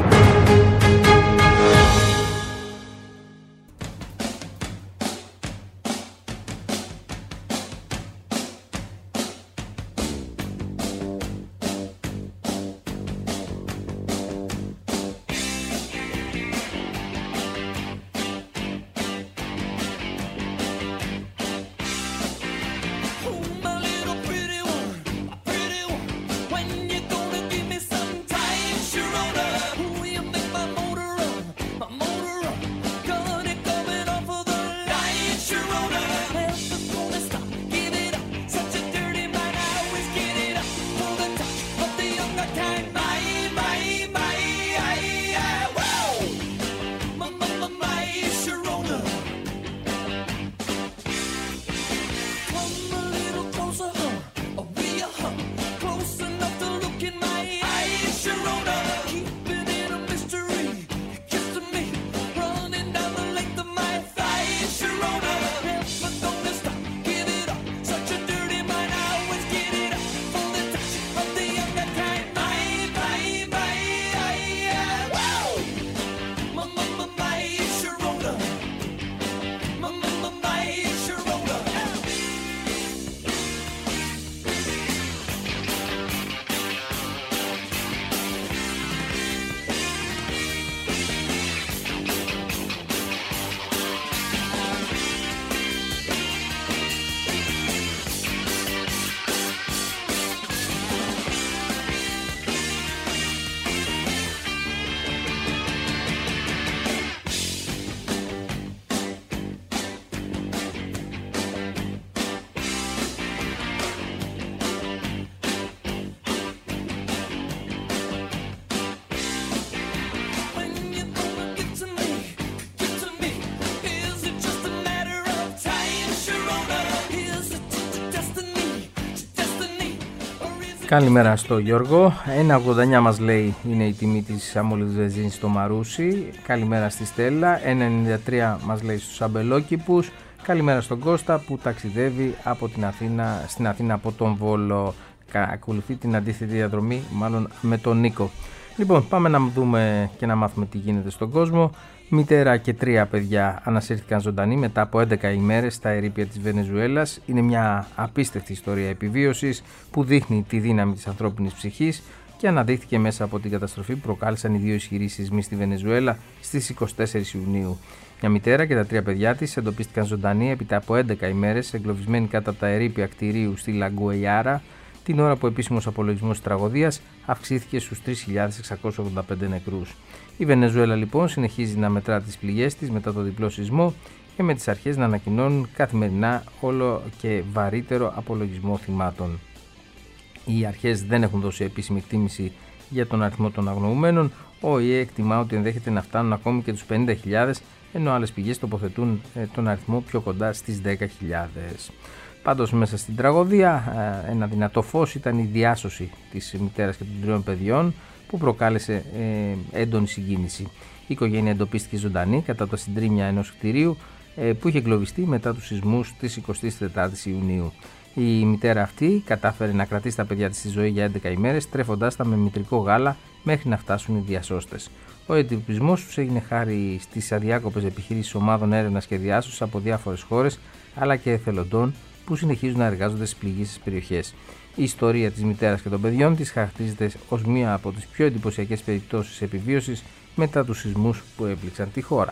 When you gonna give me some time, Sharona? Who you Καλημέρα στο Γιώργο. 1,89 μας λέει είναι η τιμή της αμμολύδου βενζίνης στο Μαρούσι. Καλημέρα στη Στέλλα. 1,93 μας λέει στους αμπελόκηπους. Καλημέρα στον Κώστα που ταξιδεύει από στην Αθήνα από τον Βόλο. Ακολουθεί την αντίθετη διαδρομή μάλλον με τον Νίκο. Λοιπόν, πάμε να δούμε και να μάθουμε τι γίνεται στον κόσμο. Μητέρα και 3 παιδιά ανασύρθηκαν ζωντανοί μετά από 11 ημέρες στα ερείπια της Βενεζουέλας. Είναι μια απίστευτη ιστορία επιβίωσης που δείχνει τη δύναμη της ανθρώπινης ψυχής και αναδείχθηκε μέσα από την καταστροφή που προκάλεσαν οι 2 ισχυροί σεισμοί στη Βενεζουέλα στις 24 Ιουνίου. Μια μητέρα και τα 3 παιδιά της εντοπίστηκαν ζωντανοί έπειτα από 11 ημέρες εγκλωβισμένοι κάτω από τα ερείπια κτηρίου στη Λαγκουεϊάρα, την ώρα που ο επίσημος απολογισμός της τραγωδίας αυξήθηκε στους 3.685 νεκρούς. Η Βενεζουέλα λοιπόν συνεχίζει να μετρά τις πληγές της μετά το διπλό σεισμό και με τις αρχές να ανακοινώνουν καθημερινά όλο και βαρύτερο απολογισμό θυμάτων. Οι αρχές δεν έχουν δώσει επίσημη εκτίμηση για τον αριθμό των αγνοουμένων. Ο ΟΗΕ εκτιμά ότι ενδέχεται να φτάνουν ακόμη και τους 50.000, ενώ άλλες πηγές τοποθετούν τον αριθμό πιο κοντά στις 10.000. Πάντως μέσα στην τραγωδία ένα δυνατό φως ήταν η διάσωση της μητέρας και των 3 παιδιών που προκάλεσε έντονη συγκίνηση. Η οικογένεια εντοπίστηκε ζωντανή κατά τα συντρίμμια ενός κτηρίου που είχε εγκλωβιστεί μετά τους σεισμούς της 24ης Ιουνίου. Η μητέρα αυτή κατάφερε να κρατήσει τα παιδιά της στη ζωή για 11 ημέρες, τρέφοντάς τα με μητρικό γάλα μέχρι να φτάσουν οι διασώστες. Ο εντοπισμός τους έγινε χάρη στις αδιάκοπες επιχειρήσεις ομάδων έρευνας και διάσωσης από διάφορες χώρες αλλά και εθελοντών που συνεχίζουν να εργάζονται στις πληγήσεις περιοχές. Η ιστορία της μητέρας και των παιδιών της χαρακτηρίζεται ως μία από τις πιο εντυπωσιακές περιπτώσεις επιβίωσης μετά τους σεισμούς που έπληξαν τη χώρα.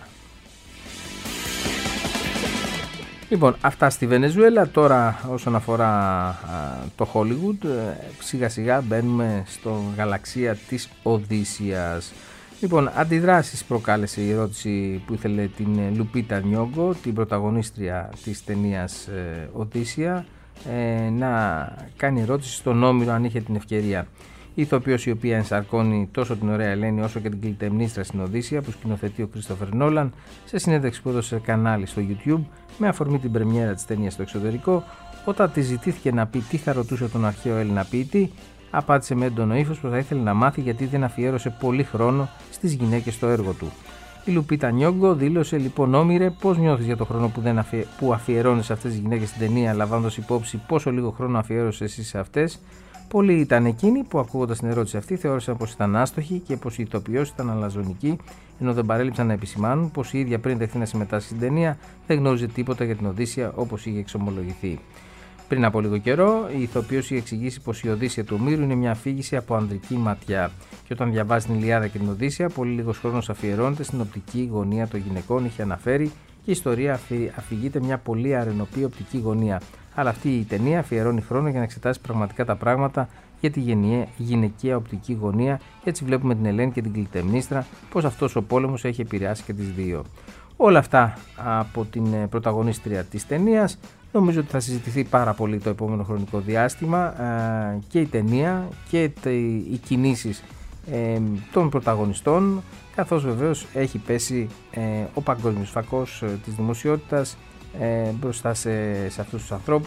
Λοιπόν, αυτά στη Βενεζουέλα. Τώρα όσον αφορά το Hollywood, σιγά σιγά μπαίνουμε στο γαλαξία της Οδύσσιας. Λοιπόν, αντιδράσεις προκάλεσε η ερώτηση που ήθελε την Λουπίτα Νιόγκο, την πρωταγωνίστρια της ταινίας Οδύσσια, να κάνει ερώτηση στον Όμηρο αν είχε την ευκαιρία. Η ηθοποιός η οποία ενσαρκώνει τόσο την ωραία Ελένη όσο και την Κλειτεμνίστρα στην Οδύσσια που σκηνοθετεί ο Κρίστοφερ Νόλαν, σε συνέντευξη που έδωσε σε κανάλι στο YouTube με αφορμή την πρεμιέρα της ταινίας στο εξωτερικό, όταν τη ζητήθηκε να πει τι θα ρωτούσε τον αρχαίο Έλληνα ποιητή, απάντησε με έντονο ύφος πως θα ήθελε να μάθει γιατί δεν αφιέρωσε πολύ χρόνο στις γυναίκες στο έργο του. Η Λουπίτα Νιόγκο δήλωσε: Λοιπόν, Όμηρε, πώς νιώθεις για το χρόνο που αφιερώνεις σε αυτές τις γυναίκες στην ταινία, λαμβάνοντας υπόψη πόσο λίγο χρόνο αφιέρωσες εσύ σε αυτές? Πολλοί ήταν εκείνοι που, ακούγοντας την ερώτηση αυτή, θεώρησαν πως ήταν άστοχη και πως η ηθοποιός ήταν αλαζονική, ενώ δεν παρέλειψαν να επισημάνουν πως η ίδια πριν τεθεί να συμμετάσχει στην ταινία δεν γνώριζε τίποτα για την Οδύσσια όπως είχε εξομολογηθεί. Πριν από λίγο καιρό, η ηθοποιός είχε εξηγήσει πως η Οδύσσια του Ομήρου είναι μια αφήγηση από ανδρική ματιά. Και όταν διαβάζει την Ηλιάδα και την Οδύσσια, πολύ λίγος χρόνος αφιερώνεται στην οπτική γωνία των γυναικών, είχε αναφέρει, και η ιστορία αφηγείται μια πολύ αρενοπή οπτική γωνία. Αλλά αυτή η ταινία αφιερώνει χρόνο για να εξετάσει πραγματικά τα πράγματα για τη γυναικεία οπτική γωνία, και έτσι βλέπουμε την Ελένη και την Κλειτεμνίστρα πως αυτός ο πόλεμος έχει επηρεάσει και τις δύο. Όλα αυτά από την πρωταγωνίστρια της ταινίας. Νομίζω ότι θα συζητηθεί πάρα πολύ το επόμενο χρονικό διάστημα και η ταινία και οι κινήσεις των πρωταγωνιστών, καθώς βεβαίως έχει πέσει ο παγκόσμιος φακός της δημοσιότητας μπροστά σε αυτούς τους ανθρώπους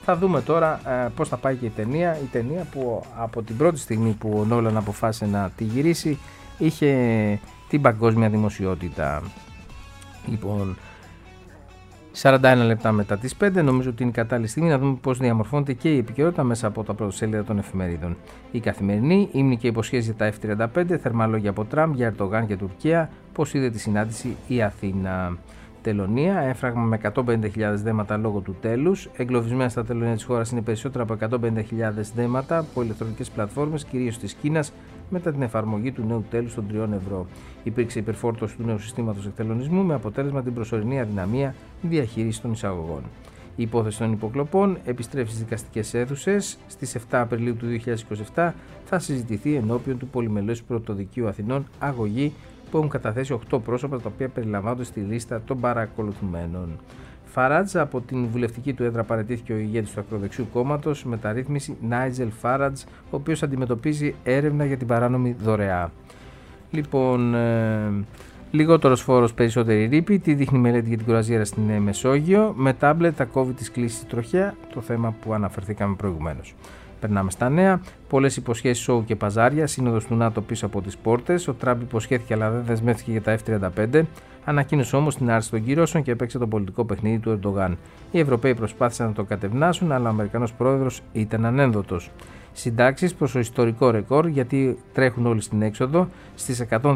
Θα δούμε τώρα πώς θα πάει και η ταινία που από την πρώτη στιγμή που ο Νόλαν αποφάσισε να τη γυρίσει είχε την παγκόσμια δημοσιότητα. Λοιπόν, 41 λεπτά μετά τις 5, νομίζω ότι είναι η κατάλληλη στιγμή να δούμε πώς διαμορφώνεται και η επικαιρότητα μέσα από τα πρωτοσέλιδα των εφημερίδων. Η Καθημερινή, ύμνοι και υποσχέσεις για τα F-35, θερμαλόγια από Τραμπ για Ερντογάν και Τουρκία, πώς είδε τη συνάντηση η Αθήνα. Τελωνία, έφραγμα με 150.000 δέματα λόγω του τέλους. Εγκλωβισμένα στα τελωνία της χώρας είναι περισσότερα από 150.000 δέματα από ηλεκτρονικές πλατφόρμες, κυρίως της Κίνας, μετά την εφαρμογή του νέου τέλους των 3 ευρώ. Υπήρξε υπερφόρτωση του νέου συστήματος εκτελονισμού με αποτέλεσμα την προσωρινή αδυναμία διαχείριση των εισαγωγών. Η υπόθεση των υποκλοπών επιστρέφει στις δικαστικές αίθουσες. Στις 7 Απριλίου του 2027 θα συζητηθεί ενώπιον του Πολυμελούς Πρωτοδικείου Αθηνών αγωγή που έχουν καταθέσει 8 πρόσωπα τα οποία περιλαμβάνονται στη λίστα των παρακολουθουμένων. Φαράτζ, από την βουλευτική του έδρα παραιτήθηκε ο ηγέτης του ακροδεξιού κόμματος μεταρρύθμιση Νάιτζελ Φαράτζ, ο οποίος αντιμετωπίζει έρευνα για την παράνομη δωρεά. Λοιπόν, λιγότερος φόρος, περισσότερη ρήπη, τι δείχνει η μελέτη για την κουραζιέρα στην Μεσόγειο, με τάμπλετ θα κόβει τις κλήσεις στη τροχέα, το θέμα που αναφερθήκαμε προηγουμένως. Περνάμε στα νέα. Πολλές υποσχέσεις, σόου και παζάρια. Σύνοδος του ΝΑΤΟ πίσω από τις πόρτες. Ο Τραμπ υποσχέθηκε αλλά δεν δεσμεύτηκε για τα F-35. Ανακοίνωσε όμως την άρση των κυρώσεων και έπαιξε το πολιτικό παιχνίδι του Ερντογάν. Οι Ευρωπαίοι προσπάθησαν να το κατευνάσουν, αλλά ο Αμερικανός πρόεδρος ήταν ανένδοτος. Συντάξεις προς το ιστορικό ρεκόρ, γιατί τρέχουν όλοι στην έξοδο. Στις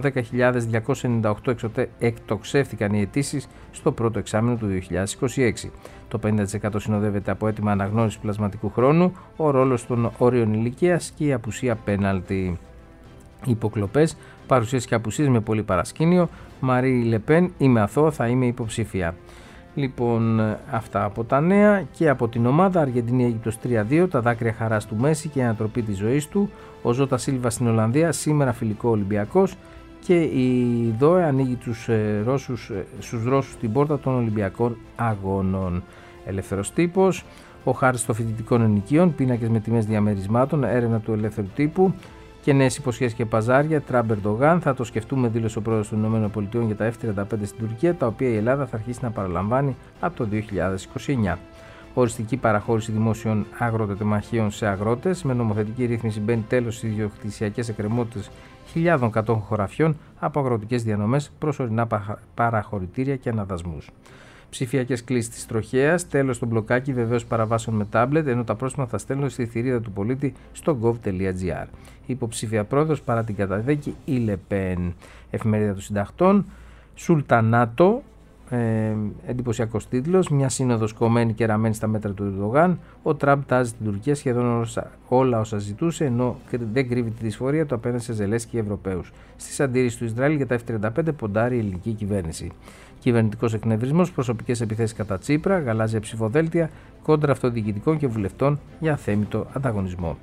110.298 εκτοξεύτηκαν οι αιτήσεις στο πρώτο εξάμηνο του 2026. Το 50% συνοδεύεται από αίτημα αναγνώρισης πλασματικού χρόνου, ο ρόλος των όριων ηλικίας και η απουσία πέναλτι. Υποκλοπές, παρουσίες και απουσίες με πολύ παρασκήνιο. Μαρί Λεπέν, είμαι αθώο, θα είμαι υποψήφια. Λοιπόν, αυτά από τα νέα και από την ομάδα Αργεντινή-Αίγυπτος 3-2, τα δάκρυα χαράς του Μέση και η ανατροπή της ζωής του. Ο Ζώτα Σίλβα στην Ολλανδία, σήμερα φιλικό Ολυμπιακός και η ΔΟΕ ανοίγει στους Ρώσους την πόρτα των Ολυμπιακών Αγώνων. Ελεύθερος τύπος, ο χάρτης των φοιτητικών ενοικίων, πίνακες με τιμές διαμερισμάτων, έρευνα του ελεύθερου τύπου και νέες υποσχέσεις και παζάρια. Τραμπ Ερντογάν, θα το σκεφτούμε, δήλωσε ο πρόεδρος των ΗΠΑ για τα F-35 στην Τουρκία, τα οποία η Ελλάδα θα αρχίσει να παραλαμβάνει από το 2029. Οριστική παραχώρηση δημόσιων αγροτετεμαχίων σε αγρότες. Με νομοθετική ρύθμιση μπαίνει τέλος στις ιδιοκτησιακές εκκρεμότητες χιλιάδων κατόχων χωραφιών από αγροτικές διανομές, προσωρινά παραχωρητήρια και αναδασμούς. Ψηφιακές κλήσεις της τροχέας, τέλος στο μπλοκάκι βεβαίως παραβάσεων με τάμπλετ, ενώ τα πρόστιμα θα στέλνουν στη θηρίδα του πολίτη στο gov.gr. Υποψήφια πρόεδρος παρά την καταδίκη η Λεπέν. Εφημερίδα των Συντακτών, Σουλτανάτο, εντυπωσιακός τίτλος, μια σύνοδος κομμένη και ραμμένη στα μέτρα του Ερντογάν. Ο Τραμπ τάζει στην Τουρκία σχεδόν όλα όσα ζητούσε, ενώ δεν κρύβει τη δυσφορία του απέναντι σε Ζελένσκι και Ευρωπαίους. Στις αντιρρήσεις του Ισραήλ για τα F-35 ποντάρει η ελληνική κυβέρνηση. Κυβερνητικός εκνευρισμός, προσωπικές επιθέσεις κατά Τσίπρα, γαλάζια ψηφοδέλτια, κόντρα αυτοδιοικητικών και βουλευτών για αθέμητο ανταγωνισμό.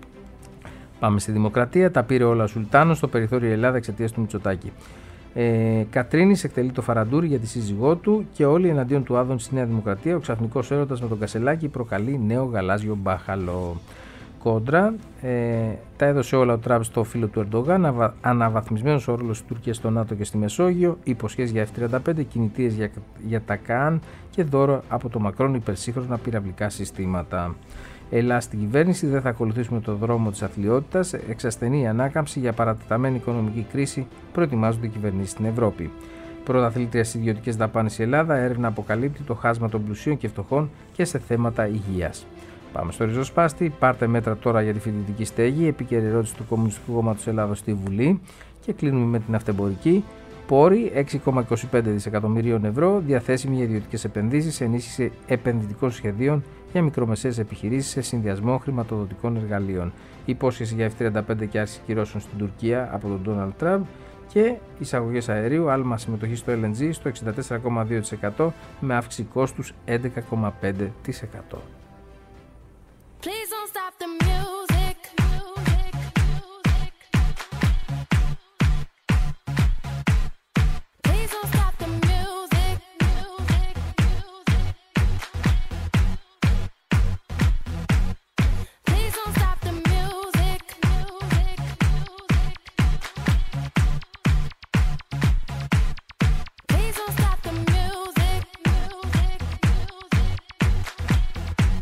Πάμε στη Δημοκρατία. Τα πήρε όλα ο Σουλτάνος στο περιθώριο Ελλάδα εξαιτίας του Μητσοτάκη. Κατρίνης εκτελεί το φαραντούρι για τη σύζυγό του και όλοι εναντίον του Άδων στη Νέα Δημοκρατία. Ο ξαφνικός έρωτας με τον Κασελάκη προκαλεί νέο γαλάζιο μπάχαλο. Κόντρα, τα έδωσε όλα ο Τραμπ στο φίλο του Ερντογάν, αναβαθμισμένος ο ρόλος της Τουρκίας στο ΝΑΤΟ και στη Μεσόγειο, υποσχέσεις για F-35, κινητήρες για τα ΚΑΝ και δώρο από το Μακρόν υπερσύγχρονα πυραυλικά συστήματα. Ελλάς στην κυβέρνηση, δεν θα ακολουθήσουμε το δρόμο της αθλιότητας, εξασθενή η ανάκαμψη για παρατεταμένη οικονομική κρίση, προετοιμάζονται οι κυβερνήσεις στην Ευρώπη. Πρωταθλήτρια στις ιδιωτικές δαπάνες η Ελλάδα, έρευνα αποκαλύπτει το χάσμα των πλουσίων και φτωχών και σε θέματα υγείας. Πάμε στο ριζοσπάστη. Πάρτε μέτρα τώρα για τη φοιτητική στέγη. Επίκαιρη ερώτηση του Κομμουνιστικού Κόμματος Ελλάδος στη Βουλή. Και κλείνουμε με την αυτεμπορική. Πόροι 6,25 δισεκατομμυρίων ευρώ διαθέσιμοι για ιδιωτικές επενδύσεις, ενίσχυση επενδυτικών σχεδίων για μικρομεσαίες επιχειρήσεις σε συνδυασμό χρηματοδοτικών εργαλείων. Υπόσχεση για F-35 και άρση κυρώσεων στην Τουρκία από τον Ντόναλντ Τραμπ. Και εισαγωγές αερίου, άλμα συμμετοχή στο LNG στο 64,2% με αύξηση κόστους 11,5%. Please don't stop the music. Please don't stop the music. Please don't stop the music. Please don't stop the music.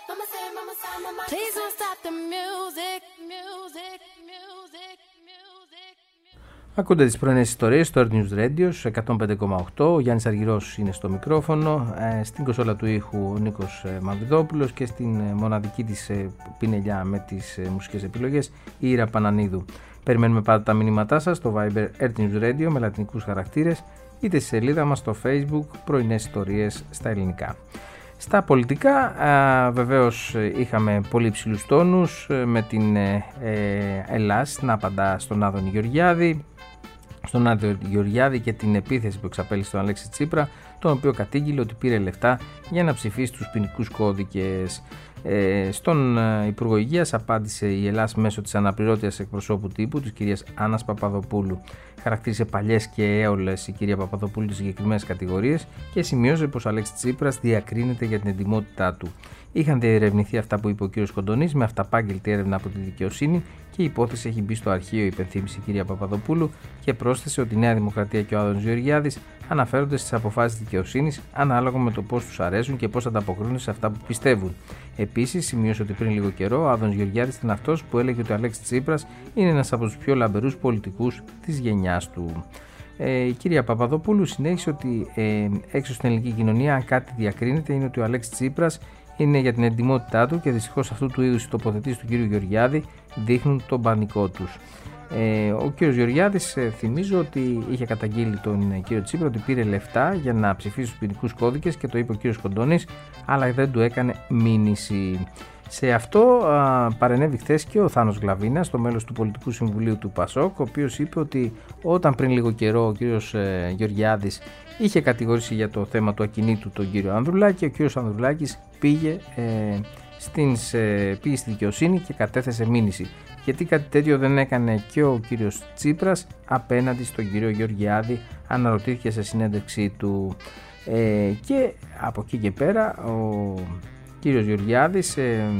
Please don't stop the music, music, music, music. Ακούτε τις πρωινές ιστορίες στο Earth News Radio 105,8. Ο Γιάννης Αργυρός είναι στο μικρόφωνο, στην κονσόλα του ήχου ο Νίκος Μαυριδόπουλος και στην μοναδική της πινελιά με τις μουσικές επιλογές η Ήρα Πανανίδου. Περιμένουμε πάντα τα μηνύματά σας στο Viber Earth News Radio με λατινικούς χαρακτήρες, είτε στη σελίδα μας στο Facebook πρωινές ιστορίες στα ελληνικά. Στα πολιτικά βεβαίως είχαμε πολύ ψηλούς τόνους με την Ελλάς να απαντά στον Άδωνη Γεωργιάδη και την επίθεση που εξαπέλυσε στον Αλέξη Τσίπρα, τον οποίο κατήγγειλε ότι πήρε λεφτά για να ψηφίσει τους ποινικούς κώδικες. Στον Υπουργό Υγείας απάντησε η Ελλάς μέσω της αναπληρώτριας εκπροσώπου τύπου της κυρίας Άννας Παπαδοπούλου. Χαρακτήρισε παλιές και έολες η κυρία Παπαδοπούλου τις συγκεκριμένες κατηγορίες και σημείωσε πως ο Αλέξης Τσίπρας διακρίνεται για την εντιμότητά του. Είχαν διερευνηθεί αυτά που είπε ο κ. Κοντονής με αυταπάγγελτη έρευνα από τη δικαιοσύνη και η υπόθεση έχει μπει στο αρχείο, υπενθύμησε η κυρία Παπαδοπούλου και πρόσθεσε ότι η Νέα Δημοκρατία και ο Άδωνης Γεωργιάδης αναφέρονται στις αποφάσεις της δικαιοσύνης ανάλογα με το πώς τους αρέσουν και πώς ανταποκρίνονται σε αυτά που πιστεύουν. Επίσης, σημείωσε ότι πριν λίγο καιρό ο Άδωνης Γεωργιάδης ήταν αυτός που έλεγε ότι ο Αλέξης Τσίπρας είναι ένας από τους πιο λαμπερούς πολιτικούς της γενιάς του. Η κυρία Παπαδοπούλου συνέχισε ότι έξω στην ελληνική κοινωνία, αν κάτι διακρίνεται, είναι ότι ο Αλέξης Τσίπρας είναι για την εντιμότητά του και δυστυχώς αυτού του είδους οι τοποθετήσεις του κ. Γεωργιάδη δείχνουν τον πανικό τους. Ο κ. Γεωργιάδης θυμίζω ότι είχε καταγγείλει τον κ. Τσίπρα ότι πήρε λεφτά για να ψηφίσει τους ποινικούς κώδικες και το είπε ο κ. Κοντώνης, αλλά δεν του έκανε μήνυση. Σε αυτό παρενέβη χθες και ο Θάνος Γλαβίνας, το μέλος του Πολιτικού Συμβουλίου του ΠΑΣΟΚ, ο οποίος είπε ότι όταν πριν λίγο καιρό ο κ. Γεωργιάδης είχε κατηγορήσει για το θέμα του ακινήτου τον κύριο Ανδρουλάκη, ο κύριος Ανδρουλάκης πήγε στη δικαιοσύνη και κατέθεσε μήνυση. Γιατί κάτι τέτοιο δεν έκανε και ο κύριος Τσίπρας απέναντι στον κύριο Γεωργιάδη, αναρωτήθηκε σε συνέντευξή του. Και από εκεί και πέρα ο κύριος Γεωργιάδης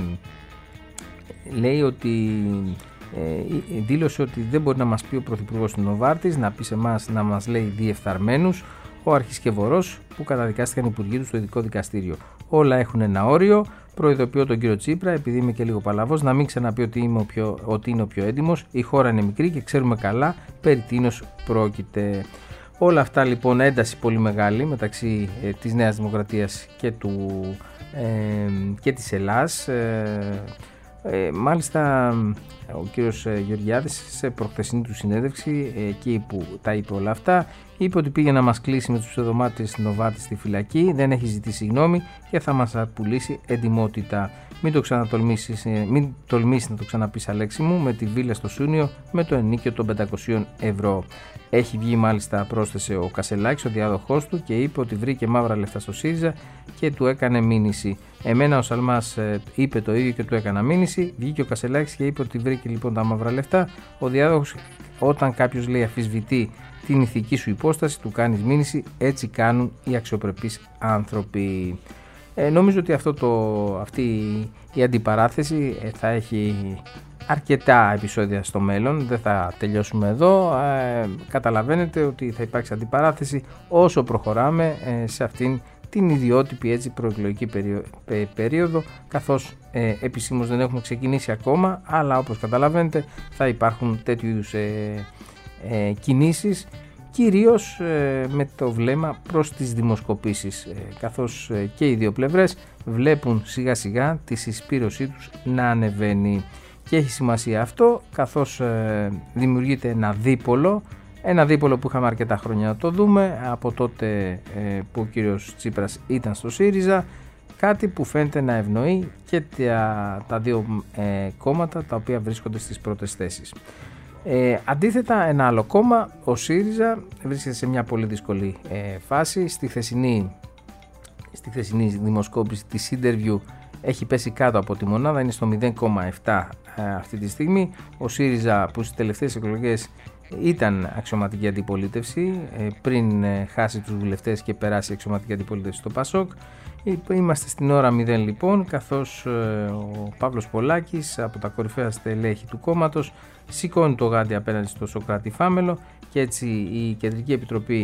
λέει ότι δήλωσε ότι δεν μπορεί να μας πει ο Πρωθυπουργός του Νοβάρτης, να πει σε εμάς να μας λέει διεφθαρμένους, ο Αρχισκευωρός που καταδικάστηκαν οι υπουργοί του στο ειδικό δικαστήριο. Όλα έχουν ένα όριο. Προειδοποιώ τον κύριο Τσίπρα, επειδή είμαι και λίγο παλαβός, να μην ξαναπεί ότι είναι ο πιο έντιμος. Η χώρα είναι μικρή και ξέρουμε καλά περί τίνος πρόκειται. Όλα αυτά λοιπόν, ένταση πολύ μεγάλη μεταξύ της Νέας Δημοκρατίας και της Ελλάς. Μάλιστα ο κύριος Γεωργιάδης σε προχθεσινή του συνέντευξη, εκεί που τα είπε όλα αυτά, είπε ότι πήγε να μας κλείσει με τους ψευδομάτες Νοβάρτη στη φυλακή, δεν έχει ζητήσει συγγνώμη και θα μας πουλήσει εντιμότητα. Μην τολμήσει να το ξαναπείς, Αλέξη μου, με τη βίλα στο Σούνιο με το ενίκιο των 500 ευρώ. Έχει βγει μάλιστα, πρόσθεσε ο Κασελάκης, ο διάδοχός του, και είπε ότι βρήκε μαύρα λεφτά στο ΣΥΡΙΖΑ και του έκανε μήνυση. Εμένα ο Σαλμάς είπε το ίδιο και του έκανα μήνυση. Βγήκε ο Κασελάκης και είπε ότι βρήκε λοιπόν τα μαύρα λεφτά. Ο διάδοχος, όταν κάποιος λέει αμφισβητεί την ηθική σου υπόσταση, του κάνεις μήνυση. Έτσι κάνουν οι αξιοπρεπείς άνθρωποι. Νομίζω ότι αυτή η αντιπαράθεση θα έχει αρκετά επεισόδια στο μέλλον, δεν θα τελειώσουμε εδώ. Καταλαβαίνετε ότι θα υπάρξει αντιπαράθεση όσο προχωράμε σε αυτήν την ιδιότυπη έτσι προεκλογική περίοδο, καθώς επισήμως δεν έχουμε ξεκινήσει ακόμα, αλλά όπως καταλαβαίνετε θα υπάρχουν τέτοιου είδους κινήσεις, κυρίως με το βλέμμα προς τις δημοσκοπήσεις, καθώς και οι δύο πλευρές βλέπουν σιγά σιγά τη συσπήρωσή τους να ανεβαίνει. Και έχει σημασία αυτό, καθώς δημιουργείται ένα δίπολο που είχαμε αρκετά χρόνια να το δούμε, από τότε που ο κύριος Τσίπρας ήταν στο ΣΥΡΙΖΑ, κάτι που φαίνεται να ευνοεί και τα δύο κόμματα τα οποία βρίσκονται στις πρώτες θέσεις. Αντίθετα, ένα άλλο κόμμα, ο ΣΥΡΙΖΑ, βρίσκεται σε μια πολύ δύσκολη φάση. Στη χθεσινή δημοσκόπηση της Interview έχει πέσει κάτω από τη μονάδα, είναι στο 0,7 αυτή τη στιγμή. Ο ΣΥΡΙΖΑ, που στις τελευταίες εκλογές ήταν αξιωματική αντιπολίτευση, πριν χάσει τους βουλευτές και περάσει αξιωματική αντιπολίτευση στο ΠΑΣΟΚ, είμαστε στην ώρα 0 λοιπόν, καθώς ο Παύλος Πολάκης από τα κορυφαία στελέχη του κόμματος σηκώνει το γάντι απέναντι στο Σωκράτη Φάμελο, και έτσι η Κεντρική Επιτροπή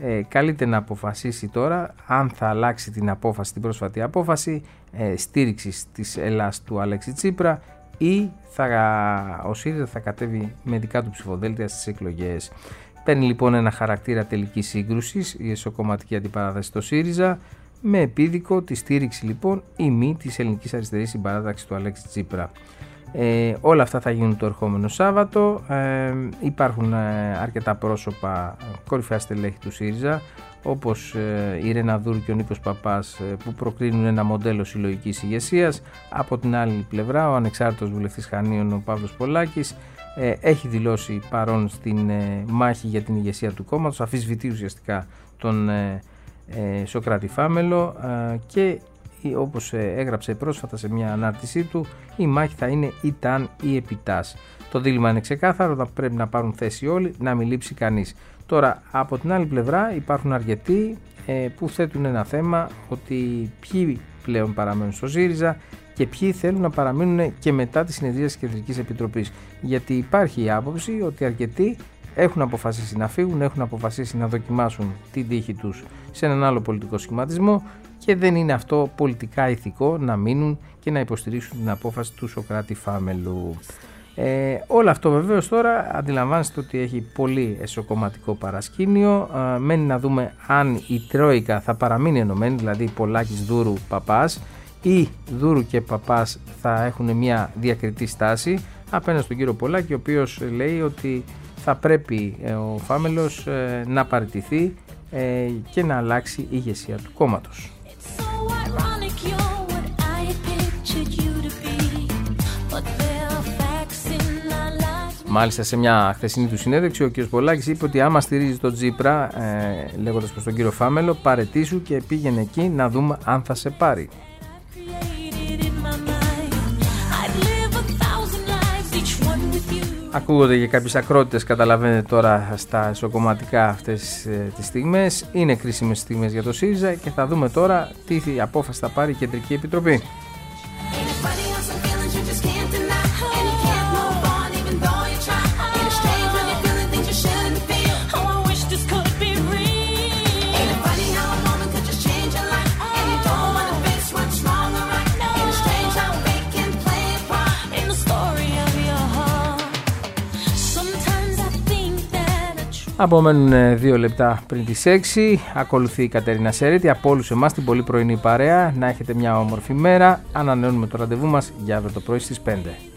καλείται να αποφασίσει τώρα αν θα αλλάξει την πρόσφατη απόφαση στήριξης της Ελλάς του Αλέξη Τσίπρα ή ο ΣΥΡΙΖΑ θα κατέβει με δικά του ψηφοδέλτια στις εκλογές. Παίρνει λοιπόν ένα χαρακτήρα τελικής σύγκρουσης η εσωκομματική αντιπαράθεση στο ΣΥΡΙΖΑ, με επίδικο τη στήριξη λοιπόν ή μη της ελληνικής αριστερής συμπαράταξης του Αλέξη Τσίπρα. Όλα αυτά θα γίνουν το ερχόμενο Σάββατο. Υπάρχουν αρκετά πρόσωπα, κορυφαία στελέχη του ΣΥΡΙΖΑ, όπως η Ρένα Δούρου και ο Νίκος Παπάς, που προκρίνουν ένα μοντέλο συλλογικής ηγεσίας. Από την άλλη πλευρά, ο ανεξάρτητος βουλευτής Χανίων, ο Παύλος Πολάκης, έχει δηλώσει παρόν στην μάχη για την ηγεσία του κόμματος, αφισβητεί ουσιαστικά τον Σωκράτη Φάμελο και όπως έγραψε πρόσφατα σε μια ανάρτησή του, η μάχη θα είναι ή ταν ή επιτάς. Το δίλημμα είναι ξεκάθαρο, θα πρέπει να πάρουν θέση όλοι, να μην λείψει κανείς. Τώρα από την άλλη πλευρά υπάρχουν αρκετοί που θέτουν ένα θέμα, ότι ποιοι πλέον παραμένουν στο ΣΥΡΙΖΑ και ποιοι θέλουν να παραμείνουν και μετά τη συνεδρία της Κεντρικής Επιτροπής. Γιατί υπάρχει η άποψη ότι αρκετοί έχουν αποφασίσει να φύγουν, έχουν αποφασίσει να δοκιμάσουν την τύχη τους σε έναν άλλο πολιτικό σχηματισμό και δεν είναι αυτό πολιτικά ηθικό να μείνουν και να υποστηρίξουν την απόφαση του Σωκράτη Φάμελου. Όλο αυτό βεβαίως τώρα αντιλαμβάνεστε ότι έχει πολύ εσωκομματικό παρασκήνιο. Μένει να δούμε αν η Τρόικα θα παραμείνει ενωμένη, δηλαδή Πολάκης, Δούρου, Παπάς, ή Δούρου και Παπάς θα έχουν μια διακριτή στάση απέναντι στον κύριο Πολάκη, ο οποίος λέει ότι θα πρέπει ο Φάμελος να παραιτηθεί και να αλλάξει η ηγεσία του κόμματος. Μάλιστα σε μια χθεσινή του συνέντευξη ο κ. Πολάκης είπε ότι άμα στηρίζει τον Τσίπρα, λέγοντας προς τον κύριο Φάμελο, παραιτήσου και πήγαινε εκεί να δούμε αν θα σε πάρει. Ακούγονται και κάποιες ακρότητες, καταλαβαίνετε τώρα, στα εσωκομματικά αυτές τις στιγμές. Είναι κρίσιμες στιγμές για το ΣΥΡΙΖΑ και θα δούμε τώρα τι απόφαση θα πάρει η Κεντρική Επιτροπή. Απομένουν 2 λεπτά πριν τις 6. Ακολουθεί η Κατερίνα Σέρετη. Από όλους εμάς την πολύ πρωινή παρέα. Να έχετε μια όμορφη μέρα. Ανανεώνουμε το ραντεβού μας για αύριο το πρωί στις 5.